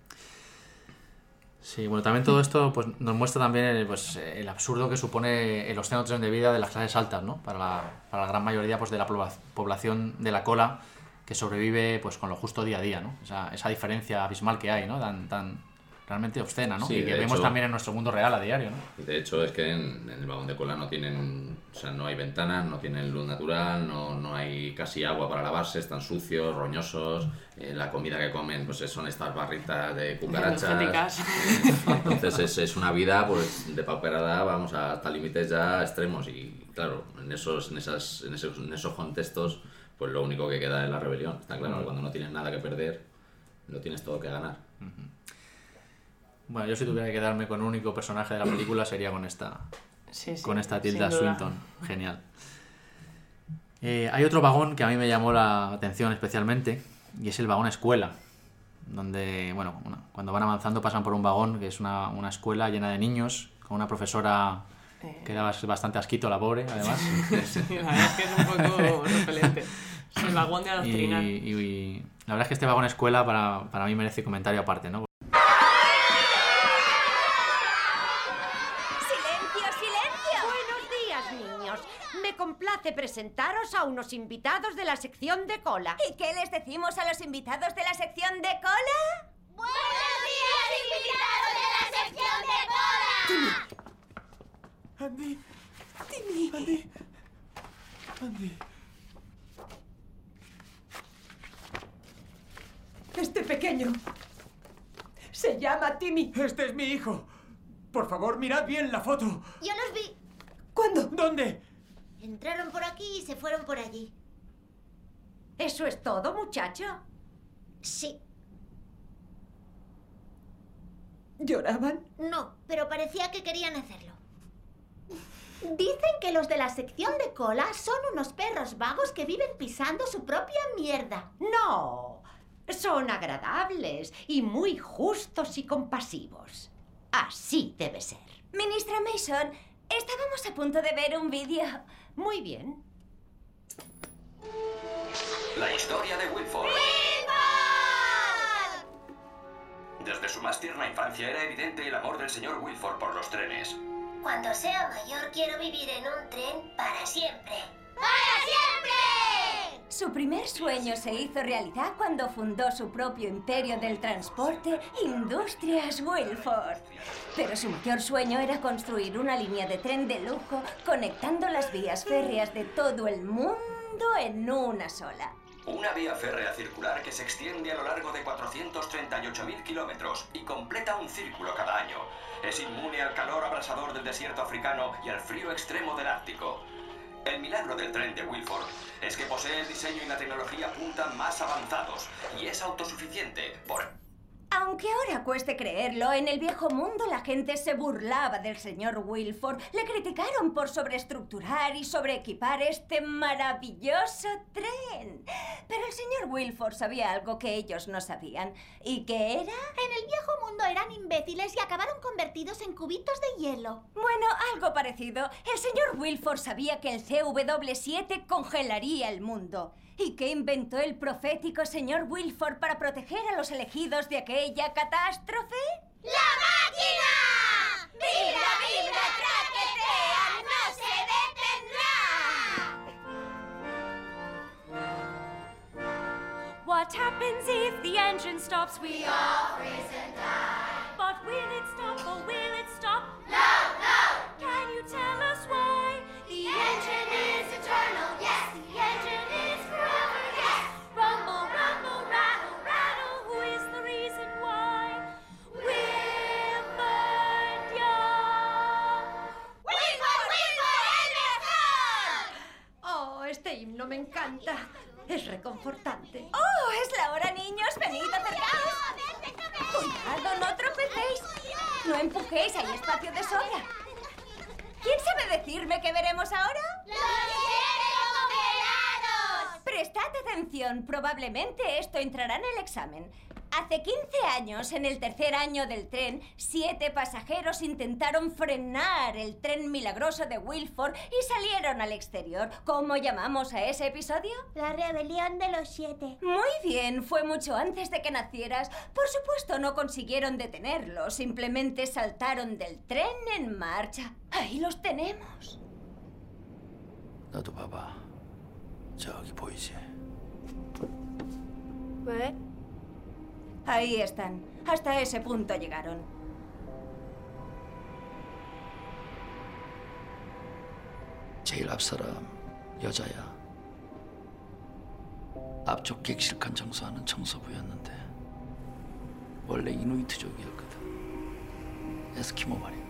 Sí, bueno, también todo esto pues nos muestra también el absurdo que supone el océano tren de vida de las clases altas, ¿no? Para la gran mayoría pues de la población de la cola, que sobrevive pues con lo justo día a día, ¿no? Esa diferencia abismal que hay, ¿no? Tan realmente obscena, ¿no? Sí, y que vemos también en nuestro mundo real a diario, ¿no? De hecho, es que en el vagón de cola no hay ventanas, no tienen luz natural, no hay casi agua para lavarse, están sucios, roñosos, la comida que comen pues son estas barritas de cucarachas. Entonces es una vida pues depauperada, vamos, hasta límites ya extremos, y claro, en esos contextos pues lo único que queda es la rebelión. Está claro, cuando no tienes nada que perder, lo tienes todo que ganar. Bueno, yo si tuviera que quedarme con un único personaje de la película sería con esta Tilda Swinton. Genial. Hay otro vagón que a mí me llamó la atención especialmente, y es el vagón escuela, donde, bueno, cuando van avanzando pasan por un vagón que es una escuela llena de niños, con una profesora que da bastante asquito, la pobre, además. Sí, la verdad es que es un poco repelente. Es el vagón de adoctrinar. Y la verdad es que este vagón escuela para mí merece comentario aparte, ¿no? Complace presentaros a unos invitados de la sección de cola. ¿Y qué les decimos a los invitados de la sección de cola? ¡Buenos días, invitados de la sección de cola! Andy. Este pequeño se llama Timmy. Este es mi hijo. Por favor, mirad bien la foto. Yo los vi. ¿Cuándo? ¿Dónde? Entraron por aquí y se fueron por allí. ¿Eso es todo, muchacho? Sí. ¿Lloraban? No, pero parecía que querían hacerlo. Dicen que los de la sección de cola son unos perros vagos que viven pisando su propia mierda. No, son agradables y muy justos y compasivos. Así debe ser. Ministra Mason, estábamos a punto de ver un vídeo. Muy bien. La historia de Wilford. Desde su más tierna infancia era evidente el amor del señor Wilford por los trenes. Cuando sea mayor quiero vivir en un tren para siempre. ¡Para siempre! Su primer sueño se hizo realidad cuando fundó su propio imperio del transporte, Industrias Wilford. Pero su mayor sueño era construir una línea de tren de lujo conectando las vías férreas de todo el mundo en una sola. Una vía férrea circular que se extiende a lo largo de 438.000 kilómetros y completa un círculo cada año. Es inmune al calor abrasador del desierto africano y al frío extremo del Ártico. El milagro del tren de Wilford es que posee el diseño y la tecnología punta más avanzados y es autosuficiente. Aunque ahora cueste creerlo, en el viejo mundo la gente se burlaba del señor Wilford. Le criticaron por sobreestructurar y sobreequipar este maravilloso tren. Pero el señor Wilford sabía algo que ellos no sabían. ¿Y qué era? En el viejo mundo eran imbéciles y acabaron convertidos en cubitos de hielo. Bueno, algo parecido. El señor Wilford sabía que el CW7 congelaría el mundo. ¿Y qué inventó el profético señor Wilford para proteger a los elegidos de aquella catástrofe? ¡La máquina! ¡Vibra, vibra, traquetea! ¡No se detendrá! What happens if the engine stops? We all freeze and die. But will it stop or will it stop? No, no! Can you tell us why? The engine is eternal, yes! The engine is forever, yes! Rumble, rumble, rattle, rattle. Who is the reason why? We're burned young. ¡Wilford, Wilford, el mejor! Oh, este himno me encanta. Es reconfortante. ¡Oh, es la hora, niños! ¡Venid, acercaos! ¡Cuidado, no tropecéis! ¡No empujéis! Hay espacio de sobra. ¿Quién sabe decirme qué veremos ahora? ¡Los 7 congelados! Prestad atención, probablemente esto entrará en el examen. Hace 15 años, en el tercer año del tren, 7 pasajeros intentaron frenar el tren milagroso de Wilford y salieron al exterior. ¿Cómo llamamos a ese episodio? La rebelión de los 7. Muy bien, fue mucho antes de que nacieras. Por supuesto, no consiguieron detenerlo, simplemente saltaron del tren en marcha. Ahí los tenemos. 나도 봐봐. 저기 보이지? 왜? Ahí están. Hasta ese punto llegaron. 제일 앞 사람 여자야. 앞쪽 객실칸 청소하는 청소부였는데 원래 이누이트족이었거든. 에스키모 말이야.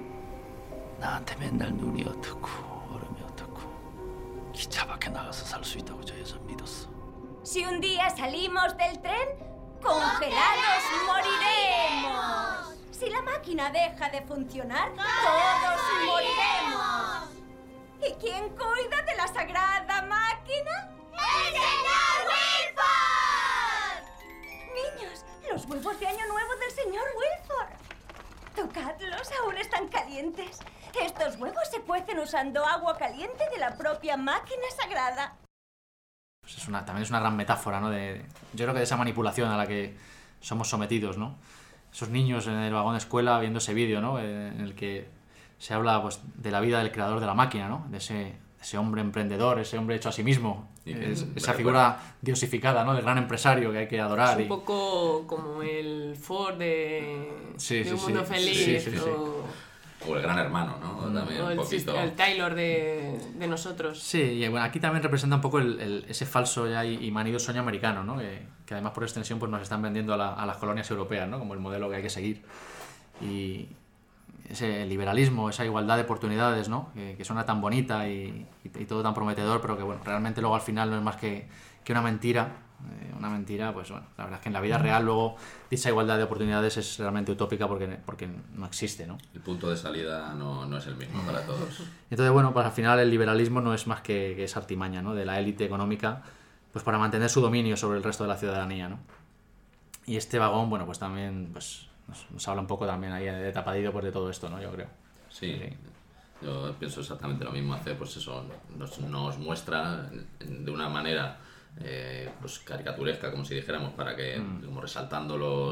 나한테 맨날 눈이 어떻고 얼음이 어떻고 기차 밖에 나가서 살 수 있다고 저 여자 믿었어. Si un día salimos del tren, congelados moriremos. Si la máquina deja de funcionar, todos moriremos. ¿Y quién cuida de la sagrada máquina? ¡El señor Wilford! Niños, los huevos de Año Nuevo del señor Wilford. Tocadlos, aún están calientes. Estos huevos se cuecen usando agua caliente de la propia máquina sagrada. Pues también es una gran metáfora, ¿no? Yo creo que de esa manipulación a la que somos sometidos, ¿no? Esos niños en el vagón de escuela viendo ese vídeo, ¿no? En el que se habla, pues, de la vida del creador de la máquina, ¿no? De ese hombre emprendedor, ese hombre hecho a sí mismo, esa figura diosificada, ¿no? Del gran empresario que hay que adorar. Es un poco como el Ford de Un Mundo Feliz. Sí. O el gran hermano, ¿no? También o un poquito. el Taylor de nosotros. Sí, y bueno, aquí también representa un poco ese falso ya y manido sueño americano, ¿no? Que además por extensión pues nos están vendiendo a las colonias europeas, ¿no? Como el modelo que hay que seguir. Y ese liberalismo, esa igualdad de oportunidades, ¿no? Que suena tan bonita y todo tan prometedor, pero que bueno, realmente luego al final no es más que una mentira. Una mentira, pues bueno, la verdad es que en la vida real luego dicha igualdad de oportunidades es realmente utópica porque no existe, ¿no? El punto de salida no es el mismo para todos. Entonces, bueno, pues al final el liberalismo no es más que esa artimaña, ¿no? De la élite económica, pues para mantener su dominio sobre el resto de la ciudadanía, ¿no? Y este vagón, bueno, pues también pues nos habla un poco también ahí de tapadillo pues de todo esto, ¿no? Yo creo. Sí. Yo pienso exactamente lo mismo. Pues eso, nos muestra de una manera pues caricaturesca, como si dijéramos, para que como resaltando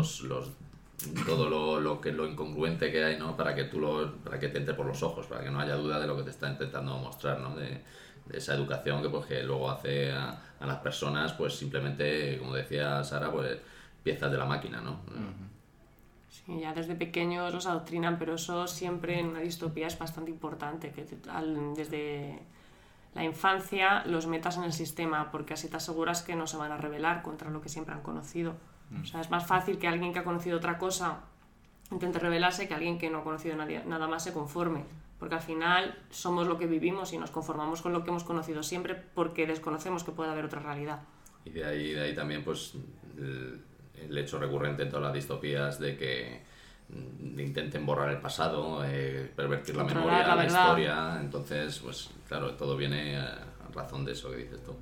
todo lo incongruente que hay, ¿no? Para que te entre por los ojos, para que no haya duda de lo que te está intentando mostrar, ¿no? De esa educación que luego hace a las personas, pues simplemente, como decía Sara, pues piezas de la máquina, ¿no? Sí, ya desde pequeños los adoctrinan, pero eso siempre en una distopía es bastante importante, que desde la infancia los metas en el sistema, porque así te aseguras que no se van a rebelar contra lo que siempre han conocido. O sea, es más fácil que alguien que ha conocido otra cosa intente rebelarse que alguien que no ha conocido nada más se conforme, porque al final somos lo que vivimos y nos conformamos con lo que hemos conocido siempre porque desconocemos que puede haber otra realidad. Y de ahí también pues el hecho recurrente en todas las distopías de que intenten borrar el pasado, pervertir la Controlar memoria, la la verdad. historia. Entonces, pues claro, todo viene a razón de eso que dices tú.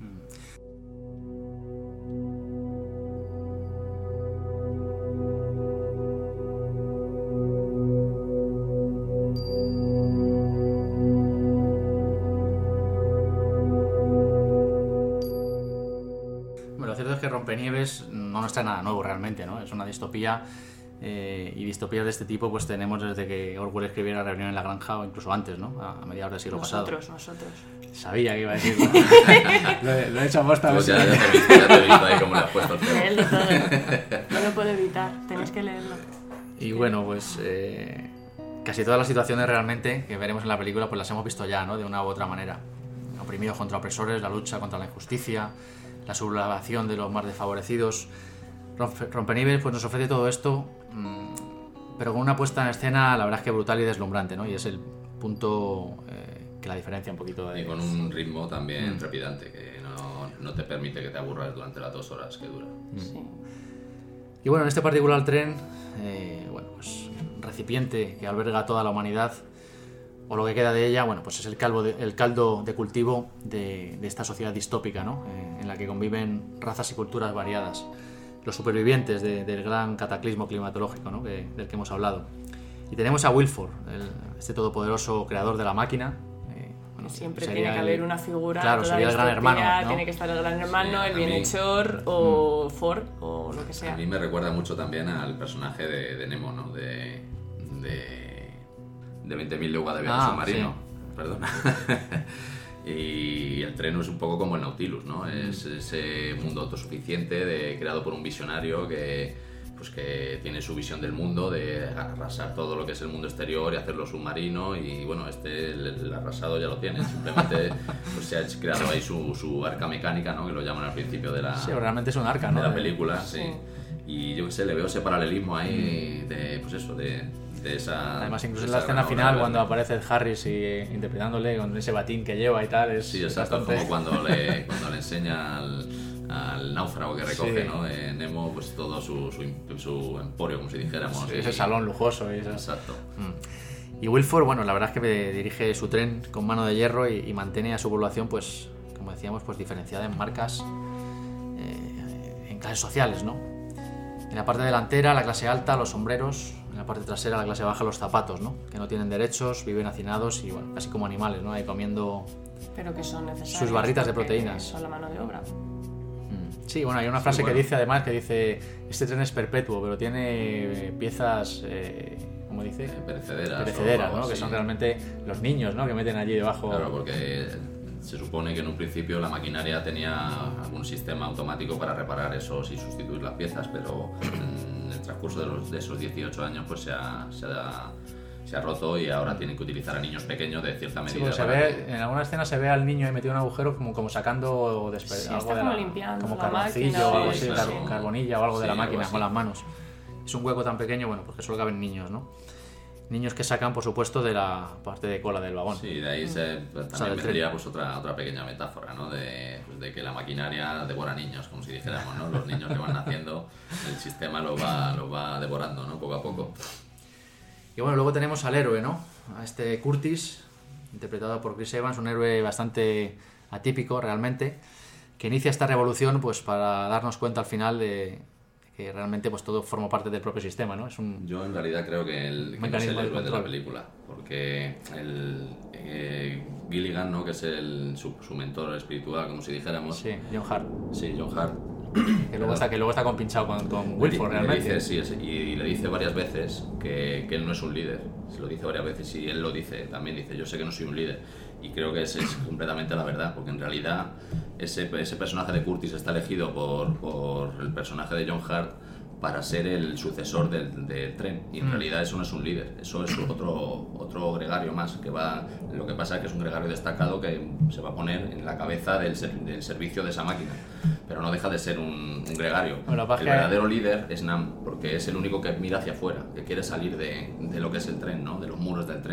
Bueno, lo cierto es que Rompenieves no nos trae nada nuevo realmente, ¿no? Es una distopía y distopías de este tipo pues tenemos desde que Orwell escribiera Reunión en la Granja o incluso antes, ¿no? A mediados del siglo pasado. Nosotros. Sabía que iba a decir. Lo he hecho a posta. Pues ya te he visto ahí cómo le has puesto el pelo. Leedlo todo. No lo puedo evitar, tenéis que leerlo. Y bueno, pues casi todas las situaciones realmente que veremos en la película pues las hemos visto ya, ¿no? De una u otra manera. Oprimidos contra opresores, la lucha contra la injusticia, la sublevación de los más desfavorecidos. Rompenieves pues nos ofrece todo esto, pero con una puesta en escena la verdad es que brutal y deslumbrante, ¿no? Y es el punto que la diferencia un poquito de... Y con un ritmo también trepidante, que no te permite que te aburras durante las 2 horas que dura. Sí. Y bueno, en este particular tren, bueno, pues recipiente que alberga a toda la humanidad, o lo que queda de ella, bueno, pues es el caldo de cultivo de esta sociedad distópica, ¿no? En la que conviven razas y culturas variadas, los supervivientes del gran cataclismo climatológico, ¿no? Del que hemos hablado. Y tenemos a Wilford, este todopoderoso creador de la máquina. Bueno, siempre sería tiene que haber una figura. Claro, toda sería el gran distopía, hermano, ¿no? Tiene que estar el gran hermano, Sí, el a mí- bienhechor o Ford o lo que sea. A mí me recuerda mucho también al personaje de Nemo, ¿no? De 20.000 leguas de viaje submarino. sí. Perdona. Y el tren es un poco como el Nautilus, ¿no? Es ese mundo autosuficiente creado por un visionario que tiene su visión del mundo, de arrasar todo lo que es el mundo exterior y hacerlo submarino. Y bueno, el arrasado ya lo tiene. Simplemente pues, se ha creado ahí su arca mecánica, ¿no? Que lo llaman al principio de la, Sí, realmente es un arca, ¿no? de la película. Sí. Y yo qué sé, le veo ese paralelismo ahí de esa... Además, incluso de en la esa escena gran final, obra cuando grande. aparece Harris interpretándole con ese batín que lleva y tal, es Sí, exacto, bastante... como cuando le enseña al náufrago que recoge, Sí. ¿no? Nemo, pues todo su emporio, como si dijéramos. Sí, ese salón lujoso y eso. Exacto. Y Wilford, bueno, la verdad es que dirige su tren con mano de hierro y mantiene a su población, pues, como decíamos, pues diferenciada en marcas, en clases sociales, ¿no? En la parte delantera, la clase alta, los sombreros. En la parte trasera, la clase baja, los zapatos, ¿no? Que no tienen derechos, viven hacinados y, bueno, casi como animales, ¿no? Ahí comiendo... Pero que son necesarios. Sus barritas de porque proteínas. Son la mano de obra. Sí, bueno, hay una frase bueno. que dice además, que dice, este tren es perpetuo, pero tiene piezas, ¿cómo dice? Perecederas, o ¿no? algo Que así. son realmente los niños, ¿no? Que meten allí debajo. Claro, porque se supone que en un principio la maquinaria tenía algún sistema automático para reparar esos y sustituir las piezas, pero en el transcurso de esos 18 años pues se ha roto y ahora tienen que utilizar a niños pequeños de cierta Sí, medida. pues en alguna escena se ve al niño ahí metido en un agujero como sacando Sí, algo está de como limpiando como la carboncillo máquina o algo o así, algo así. carbonilla o algo de Sí, la algo máquina así. con las manos. Es un hueco tan pequeño, bueno, porque solo caben niños, ¿no? Niños que sacan, por supuesto, de la parte de cola del vagón. Sí, de ahí también del vendría pues, otra pequeña metáfora, ¿no? De que la maquinaria devora niños, como si dijéramos, ¿no? Los niños que van naciendo, el sistema los va devorando, ¿no? Poco a poco. Y bueno, luego tenemos al héroe, ¿no? A este Curtis, interpretado por Chris Evans, un héroe bastante atípico realmente, que inicia esta revolución pues para darnos cuenta al final de que realmente pues todo forma parte del propio sistema, ¿no? Es un... Yo en realidad creo que no es el mecanismo de héroe de la control. película, porque Gilligan, ¿no? Que es su mentor espiritual, como si dijéramos. Sí, John Hart. Sí, John Hart. Que luego está compinchado con Wilford realmente. Le dice, y le dice varias veces que él no es un líder. Se lo dice varias veces y él lo dice, también dice, yo sé que no soy un líder. Y creo que es completamente la verdad, porque en realidad ese personaje de Curtis está elegido por el personaje de John Hart para ser el sucesor del tren. Y en realidad eso no es un líder, eso es otro gregario más, que va. Lo que pasa es que es un gregario destacado que se va a poner en la cabeza del servicio de esa máquina. Pero no deja de ser un gregario. Bueno, El verdadero líder es Nam, porque es el único que mira hacia afuera, que quiere salir de lo que es el tren, ¿no? De los muros del tren.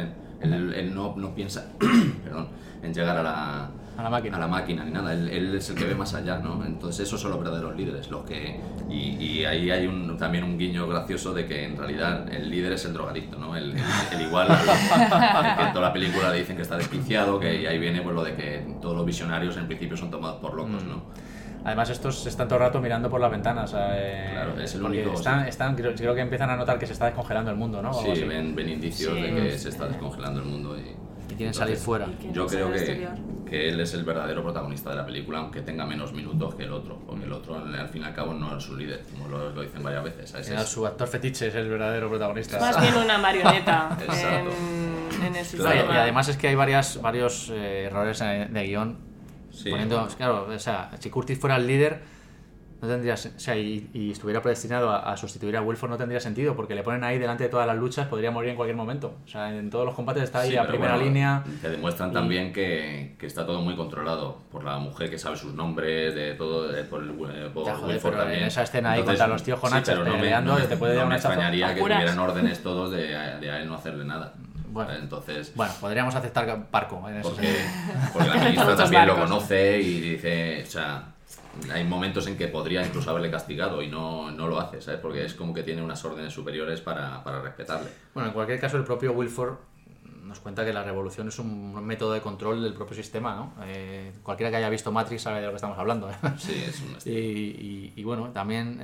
Él no piensa perdón, en llegar a la máquina ni nada, él es el que ve más allá, ¿no? Entonces esos son los verdaderos líderes, los que y ahí hay también un guiño gracioso de que en realidad el líder es el drogadicto, ¿no? El igual el que en toda la película le dicen que está desquiciado, que y ahí viene pues lo de que todos los visionarios en principio son tomados por locos, ¿no? Además estos están todo el rato mirando por las ventanas, claro, es el único. Creo que empiezan a notar que se está descongelando el mundo, ¿no? Sí, ven indicios de que se está descongelando el mundo y quieren salir fuera. Yo creo que él es el verdadero protagonista de la película, aunque tenga menos minutos que el otro, porque el otro al fin y al cabo no es su líder, como lo dicen varias veces. Su actor fetiche es el verdadero protagonista. Es más bien una marioneta en el sistema. Y además es que hay varios errores de guión. Sí, poniendo, claro, o sea, si Curtis fuera el líder, no tendría, o sea, y estuviera predestinado a sustituir a Wilford, no tendría sentido, porque le ponen ahí delante de todas las luchas, podría morir en cualquier momento. O sea, en todos los combates está ahí a primera línea. Te demuestran también que está todo muy controlado por la mujer que sabe sus nombres, de todo, por Wilford también. En esa escena ahí contra los tíos con hachas peleando, te puede dar un hachazo. Me extrañaría que tuvieran órdenes todos de a él no hacerle nada. Bueno, entonces, podríamos aceptar Parco en eso. Porque la ministra también lo conoce y dice, o sea, hay momentos en que podría incluso haberle castigado y no lo hace, ¿sabes? Porque es como que tiene unas órdenes superiores para respetarle. Bueno, en cualquier caso el propio Wilford nos cuenta que la revolución es un método de control del propio sistema, ¿no? Cualquiera que haya visto Matrix sabe de lo que estamos hablando, ¿eh? Sí, es un estilo. Y bueno, también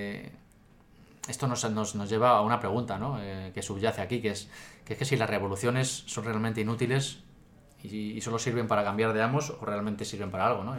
esto nos lleva a una pregunta, ¿no? Que subyace aquí, que es que si las revoluciones son realmente inútiles y solo sirven para cambiar de amos o realmente sirven para algo, ¿no?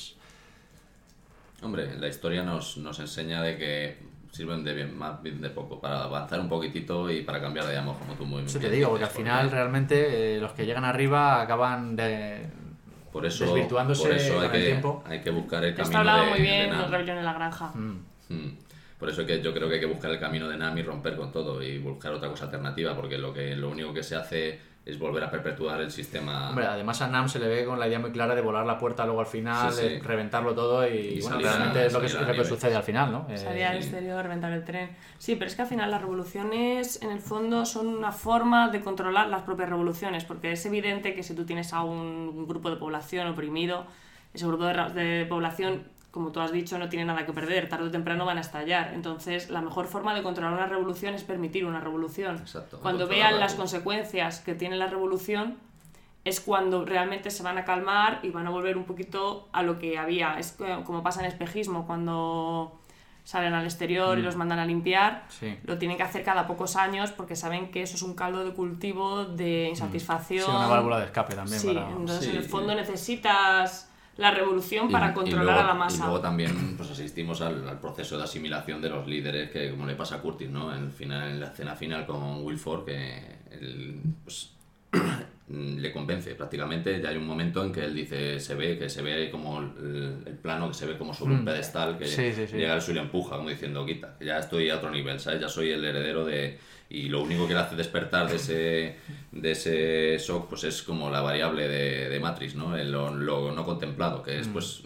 Hombre, la historia nos enseña de que sirven más bien de poco, para avanzar un poquitito y para cambiar de amos, como tú muy bien dices. Eso te digo, porque al final realmente los que llegan arriba acaban desvirtuándose con el tiempo. Hay que buscar el camino de... Esto hablaba muy bien el Rebelión en la Granja. Por eso yo creo que hay que buscar el camino de Nam y romper con todo y buscar otra cosa alternativa, porque lo único que se hace es volver a perpetuar el sistema. Hombre, además a Nam se le ve con la idea muy clara de volar la puerta luego al final, de reventarlo todo y bueno, realmente es lo que sucede al final, ¿no? Salir al exterior, reventar el tren. Sí, pero es que al final las revoluciones en el fondo son una forma de controlar las propias revoluciones, porque es evidente que si tú tienes a un grupo de población oprimido, ese grupo de población, como tú has dicho, no tiene nada que perder, tarde o temprano van a estallar. Entonces, la mejor forma de controlar una revolución es permitir una revolución. Exacto, cuando vean las consecuencias que tiene la revolución, es cuando realmente se van a calmar y van a volver un poquito a lo que había. Es como pasa en espejismo, cuando salen al exterior y los mandan a limpiar, lo tienen que hacer cada pocos años porque saben que eso es un caldo de cultivo de insatisfacción. Sí, una válvula de escape también. Sí, entonces en el fondo necesitas la revolución para controlar a la masa. Y luego también pues asistimos al proceso de asimilación de los líderes, que como le pasa a Curtis, ¿no? En la escena final con Wilford, que él, pues, le convence prácticamente. Ya hay un momento en que él dice, se ve como el plano, que se ve como sobre un pedestal, que llega el suyo y empuja, como diciendo, quita, que ya estoy a otro nivel, ¿sabes? Ya soy el heredero de... Y lo único que le hace despertar de ese shock pues es como la variable de Matrix, ¿no? Lo no contemplado, que es pues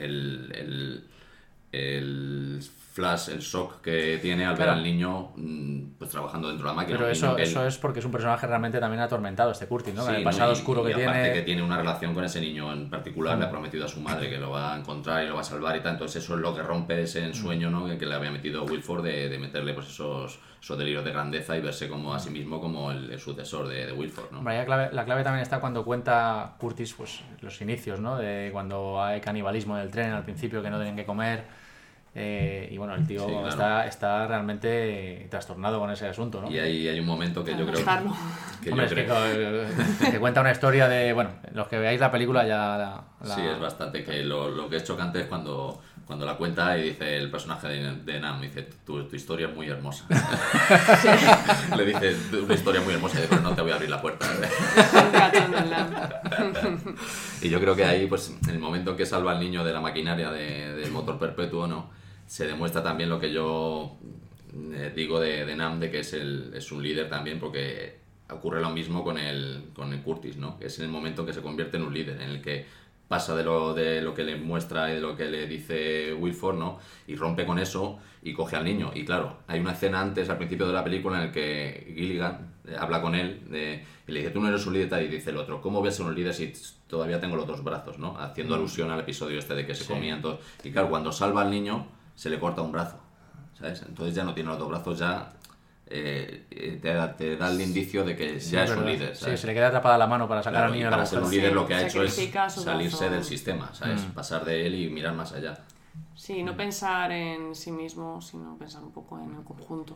el flash, el shock que tiene al ver al niño pues trabajando dentro de la máquina. Pero eso es porque es un personaje realmente también atormentado, este Curtis, ¿no? Sí, el pasado oscuro que tiene. Aparte que tiene una relación con ese niño en particular, le ha prometido a su madre que lo va a encontrar y lo va a salvar y tal. Entonces eso es lo que rompe ese ensueño, ¿no? Que le había metido Wilford de meterle pues esos delirios de grandeza y verse como a sí mismo como el sucesor de Wilford, ¿no? Hombre, la clave también está cuando cuenta Curtis pues los inicios, ¿no? De cuando hay canibalismo en el tren al principio, que no tienen que comer. Y bueno, el tío está realmente trastornado con ese asunto, ¿no? Y hay un momento que yo creo que cuenta una historia de... Bueno, los que veáis la película ya... Sí, es bastante. Que lo que es chocante es cuando la cuenta y dice el personaje de Nam, dice, tu historia es muy hermosa. Le dice, una historia muy hermosa, pero no te voy a abrir la puerta. Y yo creo que ahí, pues, en el momento en que salva al niño de la maquinaria del motor perpetuo, ¿no? Se demuestra también lo que yo digo de Nam, de que es un líder también, porque ocurre lo mismo con el Curtis, ¿no? Que es en el momento en que se convierte en un líder, en el que pasa de lo que le muestra y de lo que le dice Wilford, ¿no? Y rompe con eso y coge al niño. Y claro, hay una escena antes, al principio de la película, en el que Gilligan habla con él y le dice, tú no eres un líder, y dice el otro, ¿cómo voy a ser un líder si todavía tengo los dos brazos, ¿no? Haciendo alusión al episodio este de que se comían todos. Y claro, cuando salva al niño, se le corta un brazo, ¿sabes? Entonces ya no tiene los dos brazos, ya te da el indicio de que ya es un líder, ¿sabes? Sí, se le queda atrapada la mano para sacar al niño de la para ser un líder lo que ha hecho es sacrifica su salirse brazo. del sistema, ¿sabes? Pasar de él y mirar más allá. Sí, no pensar en sí mismo, sino pensar un poco en el conjunto.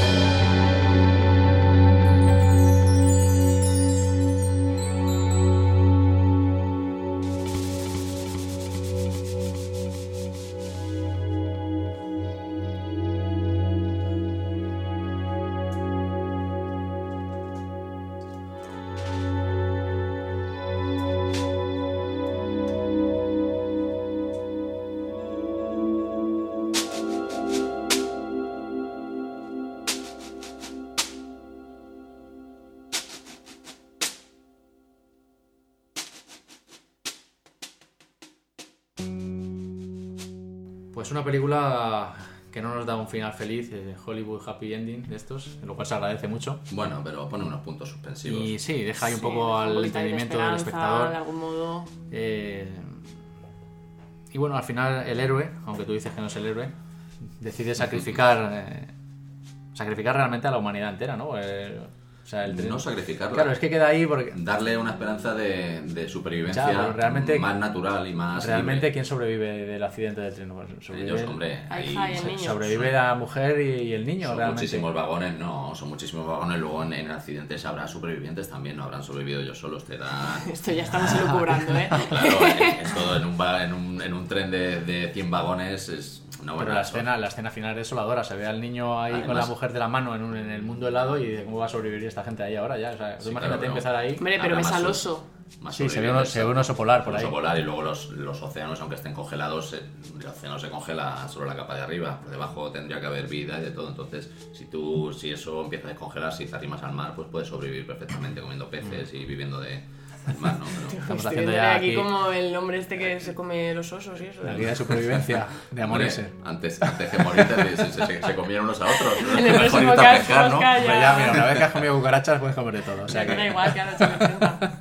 Pues una película que no nos da un final feliz, Hollywood Happy Ending de estos, lo cual se agradece mucho. Bueno, pero pone unos puntos suspensivos. Y sí, deja ahí un poco al entendimiento del espectador. De algún modo. Y bueno, al final el héroe, aunque tú dices que no es el héroe, decide sacrificar realmente a la humanidad entera, ¿no? O sea, no sacrificarla. Claro, es que queda ahí porque... Darle una esperanza de supervivencia ya, realmente, más natural y más realmente libre. ¿Quién sobrevive del accidente del tren? Pues Ellos, hombre, sobrevive la mujer y el niño, son realmente. Muchísimos vagones, no, son muchísimos vagones. Luego en accidentes habrá supervivientes también, no habrán sobrevivido ellos solos, te dan... Esto ya estamos elucubrando, ¿eh? Claro, es todo en un tren de 100 vagones es... No, pero la escena final es desoladora, se ve al niño ahí con la mujer de la mano en el mundo helado y cómo va a sobrevivir esta gente ahí ahora ya. O sea, tú imagínate empezar ahí. Hombre, pero ves al oso. Sí, se ve un oso polar por ahí. Un oso polar y luego los océanos, aunque estén congelados, el océano se congela solo la capa de arriba. Por debajo tendría que haber vida y de todo. Entonces, si eso empieza a descongelar, si te arrimas al mar, pues puedes sobrevivir perfectamente comiendo peces y viviendo del mar, ¿no? Pero estamos haciendo ya aquí como el hombre este que se come los osos y eso. La guía de supervivencia de Amorese. Antes que morirte se comieron unos a otros. En el próximo pescar, ¿no? Ya, mira, una vez que has comido cucarachas puedes comer de todo. O sea que... Da igual, que ahora se me cuenta.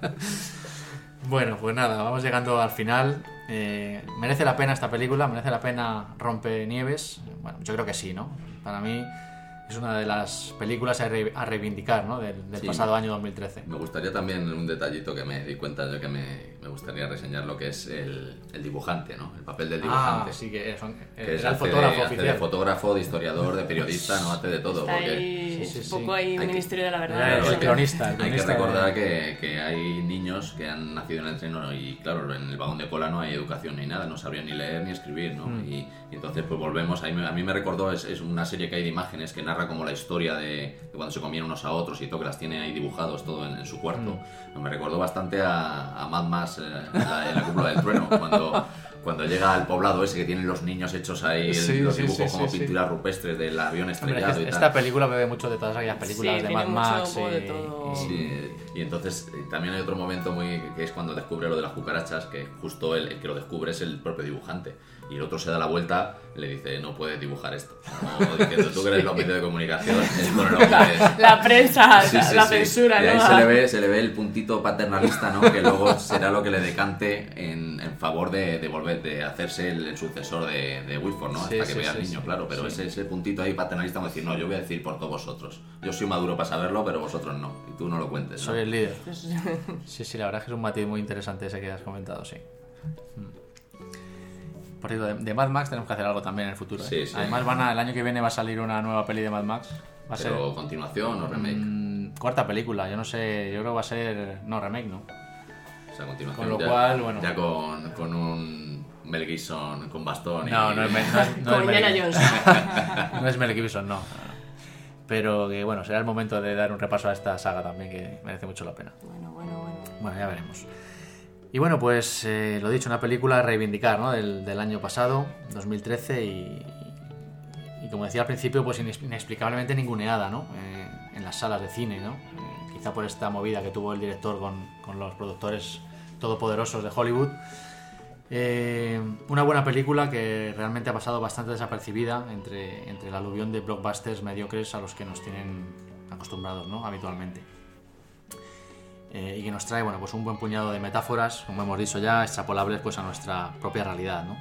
Bueno, pues nada, vamos llegando al final. ¿Merece la pena esta película? ¿Merece la pena Rompenieves? Bueno, yo creo que sí, ¿no? Para mí es una de las películas a reivindicar, ¿no? del pasado año 2013. Me gustaría también un detallito que me di cuenta de que me gustaría reseñar lo que es el dibujante, ¿no? El papel del dibujante. Sí, que es el fotógrafo oficial. De fotógrafo, de historiador, de periodista, no hace de todo. Está porque ahí un poco ahí un ministerio de la verdad. El cronista. Hay que recordar que hay niños que han nacido en el tren y claro, en el vagón de cola no hay educación ni nada, no sabrían ni leer ni escribir, ¿no? Y entonces pues volvemos, a mí me recordó, es una serie que hay de imágenes que narra como la historia de cuando se comían unos a otros y todo, que las tiene ahí dibujados todo en su cuarto. Me recordó bastante a Mad Max en la cúpula del trueno, cuando llega al poblado ese que tienen los niños hechos ahí, los dibujos como pinturas rupestres del avión estrellado. Hombre, esta película bebe mucho de todas aquellas películas de Mad Max. Y entonces también hay otro momento que es cuando descubre lo de las cucarachas, que justo el que lo descubre es el propio dibujante. Y el otro se da la vuelta y le dice, no puedes dibujar esto. No, diciendo, tú que eres los medios de comunicación, esto no lo puedes. La prensa, la censura, y ahí ¿no? se le ve el puntito paternalista, ¿no? Que luego será lo que le decante en favor de volver, de hacerse el sucesor de Wilford, ¿no? Hasta que vea al niño, claro. Pero ese puntito ahí paternalista, como decir, no, yo voy a decir por todos vosotros. Yo soy maduro para saberlo, pero vosotros no. Y tú no lo cuentes, ¿no? Soy el líder. Sí, la verdad es que es un matiz muy interesante ese que has comentado, sí. Por cierto, de Mad Max tenemos que hacer algo también en el futuro. Sí. Además, el año que viene va a salir una nueva peli de Mad Max. ¿Pero continuación o remake? Cuarta película, yo no sé, yo creo que va a ser... No, remake, ¿no. O sea, continuación. Con lo cual, bueno... Ya con un Mel Gibson con bastón. No es Indiana Jones. No es Mel Gibson, no. Pero que bueno, será el momento de dar un repaso a esta saga también, que merece mucho la pena. Bueno, ya veremos. Y bueno, pues lo dicho, una película a reivindicar, ¿no? del año pasado, 2013, y como decía al principio, pues inexplicablemente ninguneada, ¿no? En las salas de cine, ¿no? Quizá por esta movida que tuvo el director con los productores todopoderosos de Hollywood. Una buena película que realmente ha pasado bastante desapercibida entre el aluvión de blockbusters mediocres a los que nos tienen acostumbrados, ¿no? Habitualmente. Y que nos trae, bueno, pues un buen puñado de metáforas, como hemos dicho ya, extrapolables pues a nuestra propia realidad, ¿no?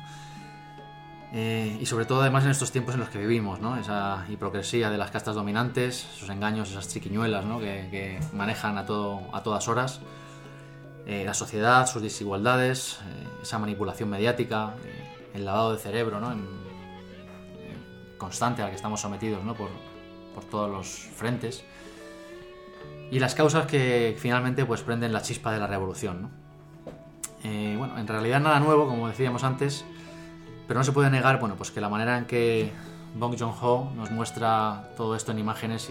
Y sobre todo además en estos tiempos en los que vivimos, ¿no? Esa hipocresía de las castas dominantes, esos engaños, esas triquiñuelas, ¿no? que manejan a todas horas, la sociedad, sus desigualdades, esa manipulación mediática, el lavado de cerebro, ¿no? Constante al que estamos sometidos, ¿no? por todos los frentes, y las causas que finalmente pues prenden la chispa de la revolución, ¿no? Bueno, en realidad nada nuevo, como decíamos antes, pero no se puede negar, bueno, pues que la manera en que Bong Joon-ho nos muestra todo esto en imágenes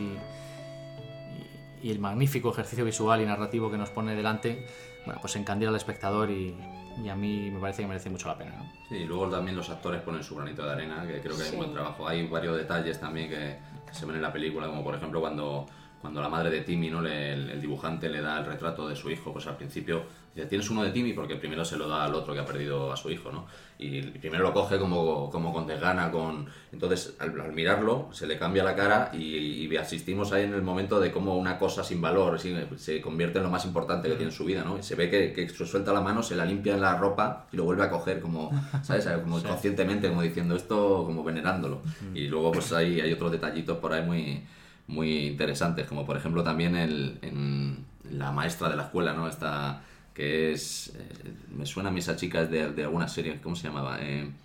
y el magnífico ejercicio visual y narrativo que nos pone delante, bueno, pues encandila al espectador y a mí me parece que merece mucho la pena, ¿no? Sí, y luego también los actores ponen su granito de arena, que creo que hay un buen trabajo. Hay varios detalles también que se ven en la película, como por ejemplo cuando la madre de Timmy, ¿no? el dibujante le da el retrato de su hijo, pues al principio dice, tienes uno de Timmy, porque primero se lo da al otro que ha perdido a su hijo, ¿no? Y primero lo coge como con desgana, entonces al mirarlo se le cambia la cara y asistimos ahí en el momento de cómo una cosa sin valor se convierte en lo más importante que tiene en su vida, ¿no? Y se ve que se suelta la mano, se la limpia en la ropa y lo vuelve a coger como, ¿sabes? Como conscientemente, como diciendo esto, como venerándolo. Y luego pues hay otros detallitos por ahí muy interesantes, como por ejemplo también en la maestra de la escuela, ¿no? Esta que es... me suena a mí esa chica de alguna serie, ¿cómo se llamaba?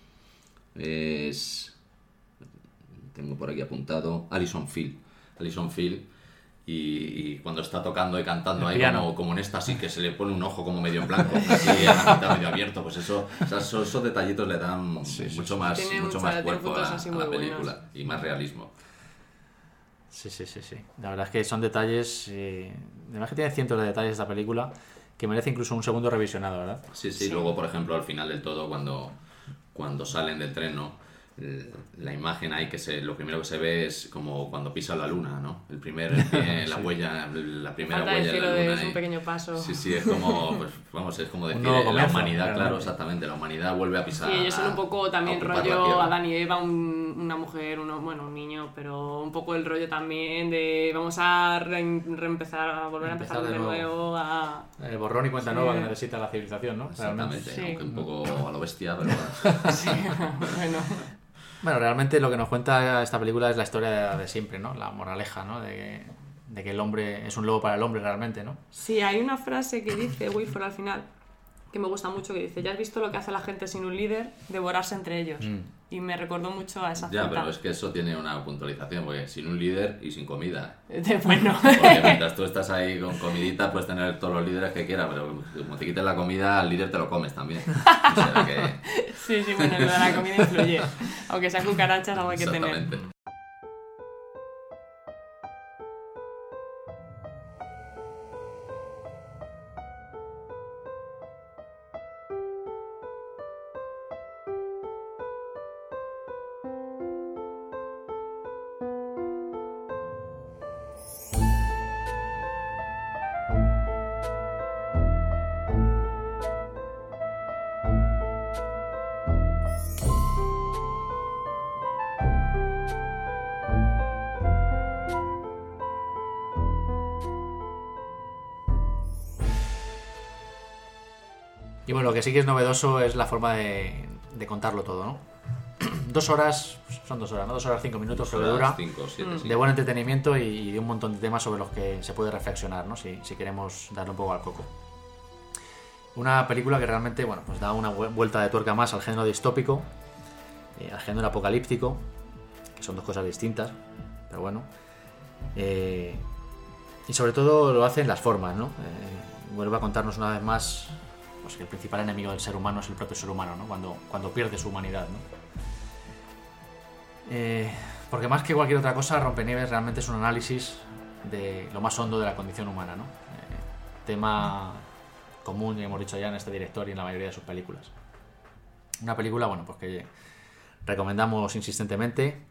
Tengo por aquí apuntado, Alison Field, y cuando está tocando y cantando ahí como en esta, sí que se le pone un ojo como medio en blanco, así a la mitad medio abierto, pues esos detallitos le dan mucho más cuerpo a la película y más realismo. Sí. La verdad es que son detalles... además que tiene cientos de detalles esta película que merece incluso un segundo revisionado, ¿verdad? Sí. Luego, por ejemplo, al final del todo, cuando salen del tren, ¿no? La imagen ahí lo primero que se ve es como cuando pisa la luna, ¿no? La primera huella en la luna. Es un pequeño paso. Sí, es como, pues, vamos, es como decir, la humanidad, claro, exactamente, la humanidad vuelve a pisar. Sí, ellos son un poco también rollo Adán y Eva, una mujer, un niño, pero un poco el rollo también de vamos a volver a empezar de nuevo el borrón y cuenta nueva que necesita la civilización, ¿no? Exactamente, aunque un poco a lo bestia, pero sí, Bueno, realmente lo que nos cuenta esta película es la historia de siempre, ¿no? La moraleja, ¿no? De que el hombre es un lobo para el hombre realmente, ¿no? Sí, hay una frase que dice Wilford al final que me gusta mucho, que dice, ¿ya has visto lo que hace la gente sin un líder? Devorarse entre ellos. Y me recordó mucho a esa cita. Ya, pero es que eso tiene una puntualización, porque sin un líder y sin comida. Bueno. Porque mientras tú estás ahí con comidita, puedes tener todos los líderes que quieras, pero como te quites la comida, al líder te lo comes también. O sea que... Sí, bueno, lo de la comida influye. Aunque sean cucarachas, algo hay que tener. Exactamente. Y bueno, lo que sí que es novedoso es la forma de contarlo todo, ¿no? 2 horas, son 2 horas, ¿no? 2 horas 5 minutos que dura, 5, 7, de buen entretenimiento y de un montón de temas sobre los que se puede reflexionar, ¿no? Si queremos darle un poco al coco. Una película que realmente, bueno, pues da una vuelta de tuerca más al género distópico, al género apocalíptico, que son dos cosas distintas, pero bueno. Y sobre todo lo hace en las formas, ¿no? Vuelve a contarnos una vez más pues, que el principal enemigo del ser humano es el propio ser humano, ¿no? Cuando pierde su humanidad, ¿no? Porque más que cualquier otra cosa, Rompenieves realmente es un análisis de lo más hondo de la condición humana, ¿no? Tema común, ya hemos dicho ya, en este director y en la mayoría de sus películas. Una película, bueno, pues que recomendamos insistentemente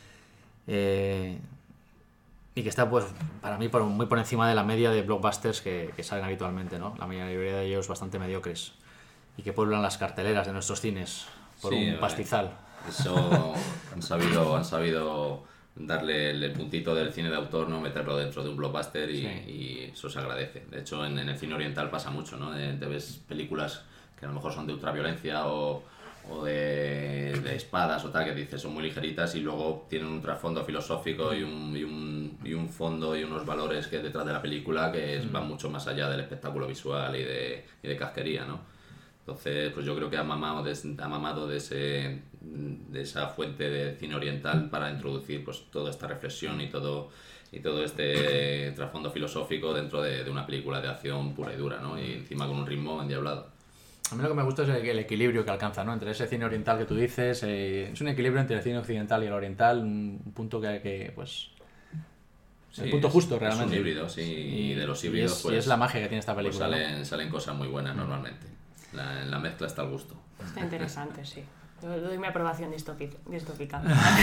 y que está, pues, para mí muy por encima de la media de blockbusters que salen habitualmente, ¿no? La mayoría de ellos bastante mediocres. y que pueblan las carteleras de nuestros cines por un pastizal. Eso han sabido darle el puntito del cine de autor, no meterlo dentro de un blockbuster y eso se agradece. De hecho, en el cine oriental pasa mucho, ¿no? Te ves películas que a lo mejor son de ultraviolencia o de espadas o tal, que dices son muy ligeritas y luego tienen un trasfondo filosófico y un fondo y unos valores que detrás de la película que van mucho más allá del espectáculo visual y de casquería, ¿no? Entonces, pues yo creo que ha mamado de esa fuente de cine oriental para introducir pues toda esta reflexión y todo este trasfondo filosófico dentro de una película de acción pura y dura, ¿no? Y encima con un ritmo endiablado. A mí lo que me gusta es el equilibrio que alcanza, ¿no? Entre ese cine oriental que tú dices, es un equilibrio entre el cine occidental y el oriental, un punto que pues... Sí, el punto justo realmente. Es un híbrido, sí, y de los híbridos y es la magia que tiene esta película. Pues salen cosas muy buenas normalmente. En la mezcla está el gusto. Está interesante, sí. Yo doy mi aprobación distópica.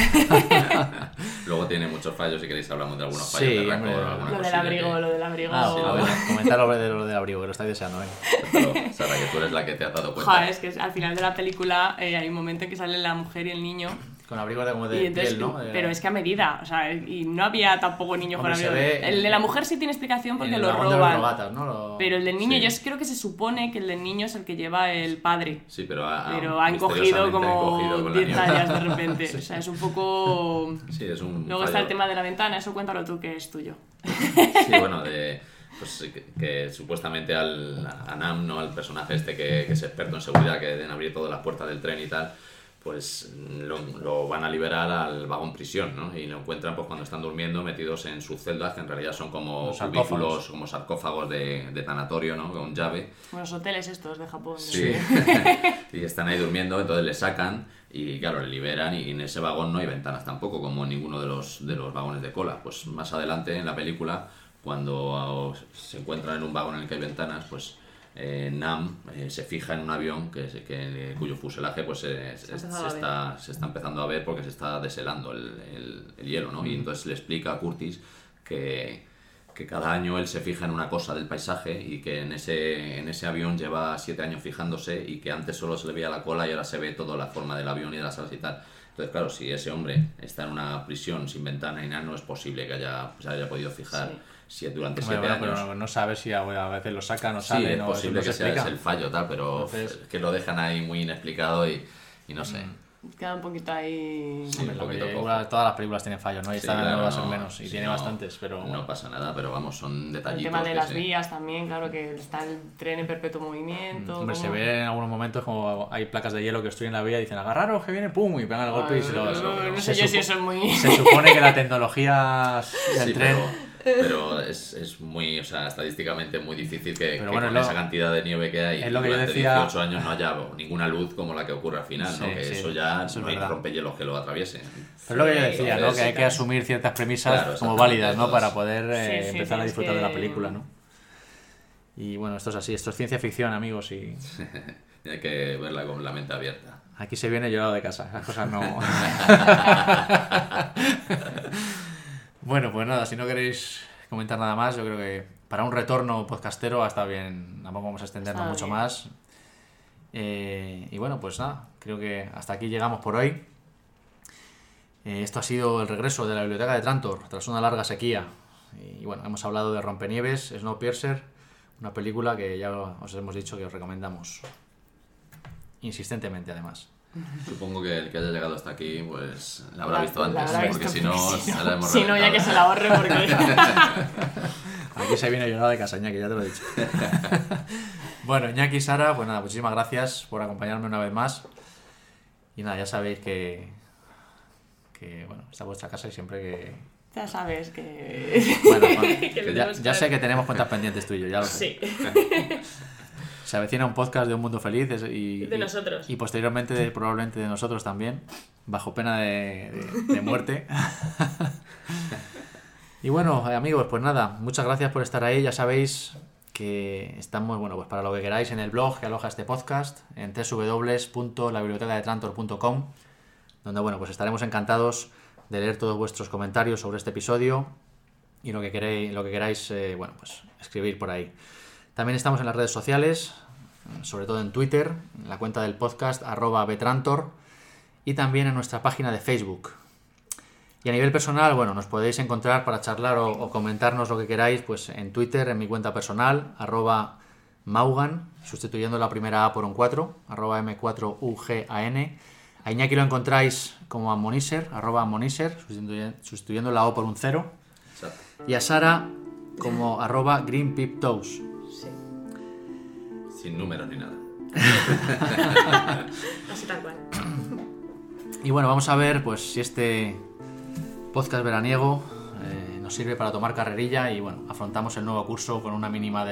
Luego tiene muchos fallos, si queréis hablamos de algunos fallos de récord o alguna lo del abrigo. Ah, comentar lo del abrigo, que lo estáis deseando, Pero, Sara, que tú eres la que te has dado cuenta. Joder, es que al final de la película hay un momento en que sale la mujer y el niño. Con abrigo como de piel, ¿no? Pero es que a medida, o sea, y no había tampoco niños con abrigo. El de la mujer sí tiene explicación porque lo roban. Robatas, ¿no? Pero el del niño, yo creo que se supone que el del niño es el que lleva el padre. Sí, pero han cogido como 10 tallas de repente. Sí. O sea, es un poco... Sí, es un Luego está el tema de la ventana, eso cuéntalo tú que es tuyo. Sí, bueno, pues que supuestamente a Nam, ¿no? Al personaje este que es experto en seguridad, que deben abrir todas las puertas del tren y tal, pues lo van a liberar al vagón prisión, ¿no? Y lo encuentran pues cuando están durmiendo metidos en sus celdas, que en realidad son como cubículos, como sarcófagos de tanatorio, ¿no? Con llave. Bueno, los hoteles estos de Japón. Sí. Y están ahí durmiendo, entonces le sacan y claro, le liberan y en ese vagón no hay ventanas tampoco, como en ninguno de los vagones de cola. Pues más adelante en la película, cuando se encuentran en un vagón en el que hay ventanas, pues Nam se fija en un avión cuyo fuselaje pues se está empezando a ver porque se está deshelando el hielo, ¿no? Y entonces le explica a Curtis que cada año él se fija en una cosa del paisaje y que en ese avión lleva 7 años fijándose y que antes solo se le veía la cola y ahora se ve toda la forma del avión y de las alas y tal. Entonces, claro, si ese hombre está en una prisión sin ventana y nada, no es posible que se haya podido fijar durante 7 años. Pero no sabes si a veces lo sacan o salen. Sí, es posible que sea el fallo, tal, pero entonces... es que lo dejan ahí muy inexplicado y no sé. Queda un poquito ahí... Sí, todas las películas tienen fallos, ¿no? Y esta no va a ser menos, y tiene bastantes, pero... No pasa nada, pero vamos, son detallitos. El tema de las vías también, claro, que está el tren en perpetuo movimiento. Hombre, se ve en algunos momentos como hay placas de hielo que estoy en la vía y dicen agarraros que viene, pum, y pegan el golpe y se lo... No sé yo si eso es muy... Se supone que la tecnología del tren... Pero es muy, o sea, estadísticamente muy difícil que con esa cantidad de nieve que hay durante 18 años no haya ninguna luz como la que ocurre al final, ¿no? Que eso ya no hay rompehielos que lo atraviesen. Pero es lo que yo decía, ¿no? Que hay que asumir ciertas premisas como válidas, ¿no? Para poder empezar a disfrutar de la película, ¿no? Y bueno, esto es así, esto es ciencia ficción, amigos, y... Hay que verla con la mente abierta. Aquí se viene llorado de casa, las cosas no... Bueno, pues nada, si no queréis comentar nada más, yo creo que para un retorno podcastero está bien, tampoco vamos a extendernos mucho más. Y bueno, pues nada, creo que hasta aquí llegamos por hoy. Esto ha sido el regreso de la Biblioteca de Trantor, tras una larga sequía. Y bueno, hemos hablado de Rompenieves, Snowpiercer, una película que ya os hemos dicho que os recomendamos. Insistentemente, además. Supongo que el que haya llegado hasta aquí pues la habrá visto antes, porque si no se la hemos Si no, ya que se la ahorre porque... Aquí se viene llorado de casa, Iñaki, ya te lo he dicho. Bueno, Iñaki y Sara, pues nada, muchísimas gracias por acompañarme una vez más. Y nada, ya sabéis que bueno, esta es vuestra casa y siempre que... Ya sabes que... Bueno, que ya sé que tenemos cuentas pendientes tú y yo, ya lo sé. Sí. Se avecina un podcast de Un Mundo Feliz de nosotros. Y posteriormente probablemente de nosotros también, bajo pena de muerte. Y bueno, amigos, pues nada, muchas gracias por estar ahí. Ya sabéis que estamos, bueno, pues para lo que queráis en el blog que aloja este podcast, en www.labibliotecadetrantor.com, donde bueno, pues estaremos encantados de leer todos vuestros comentarios sobre este episodio y lo que queráis, bueno, pues escribir por ahí. También estamos en las redes sociales, sobre todo en Twitter, en la cuenta del podcast @betrantor y también en nuestra página de Facebook. Y a nivel personal, bueno, nos podéis encontrar para charlar o comentarnos lo que queráis, pues en Twitter, en mi cuenta personal, @maugan, sustituyendo la primera A por un 4, @m4ugan. A Iñaki lo encontráis como Ammoniser, @ammoniser, sustituyendo la O por un 0. Exacto. Y a Sara como @greenpiptoes. Sin números ni nada. Así tal cual. Y bueno, vamos a ver pues si este podcast veraniego nos sirve para tomar carrerilla y bueno, afrontamos el nuevo curso con una mínima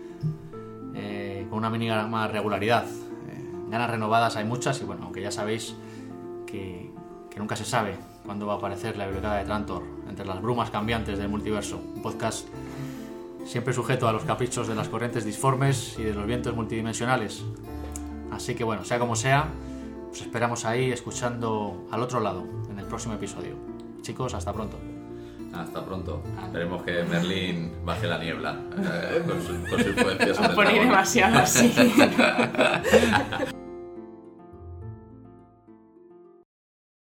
regularidad. Ganas renovadas hay muchas y bueno, aunque ya sabéis que nunca se sabe cuándo va a aparecer la biblioteca de Trantor entre las brumas cambiantes del multiverso. Un podcast siempre sujeto a los caprichos de las corrientes disformes y de los vientos multidimensionales. Así que bueno, sea como sea, os esperamos ahí escuchando al otro lado en el próximo episodio. Chicos, hasta pronto. Hasta pronto. Esperemos que Merlín baje la niebla con su influencia sobre el Poner dragón. demasiado así.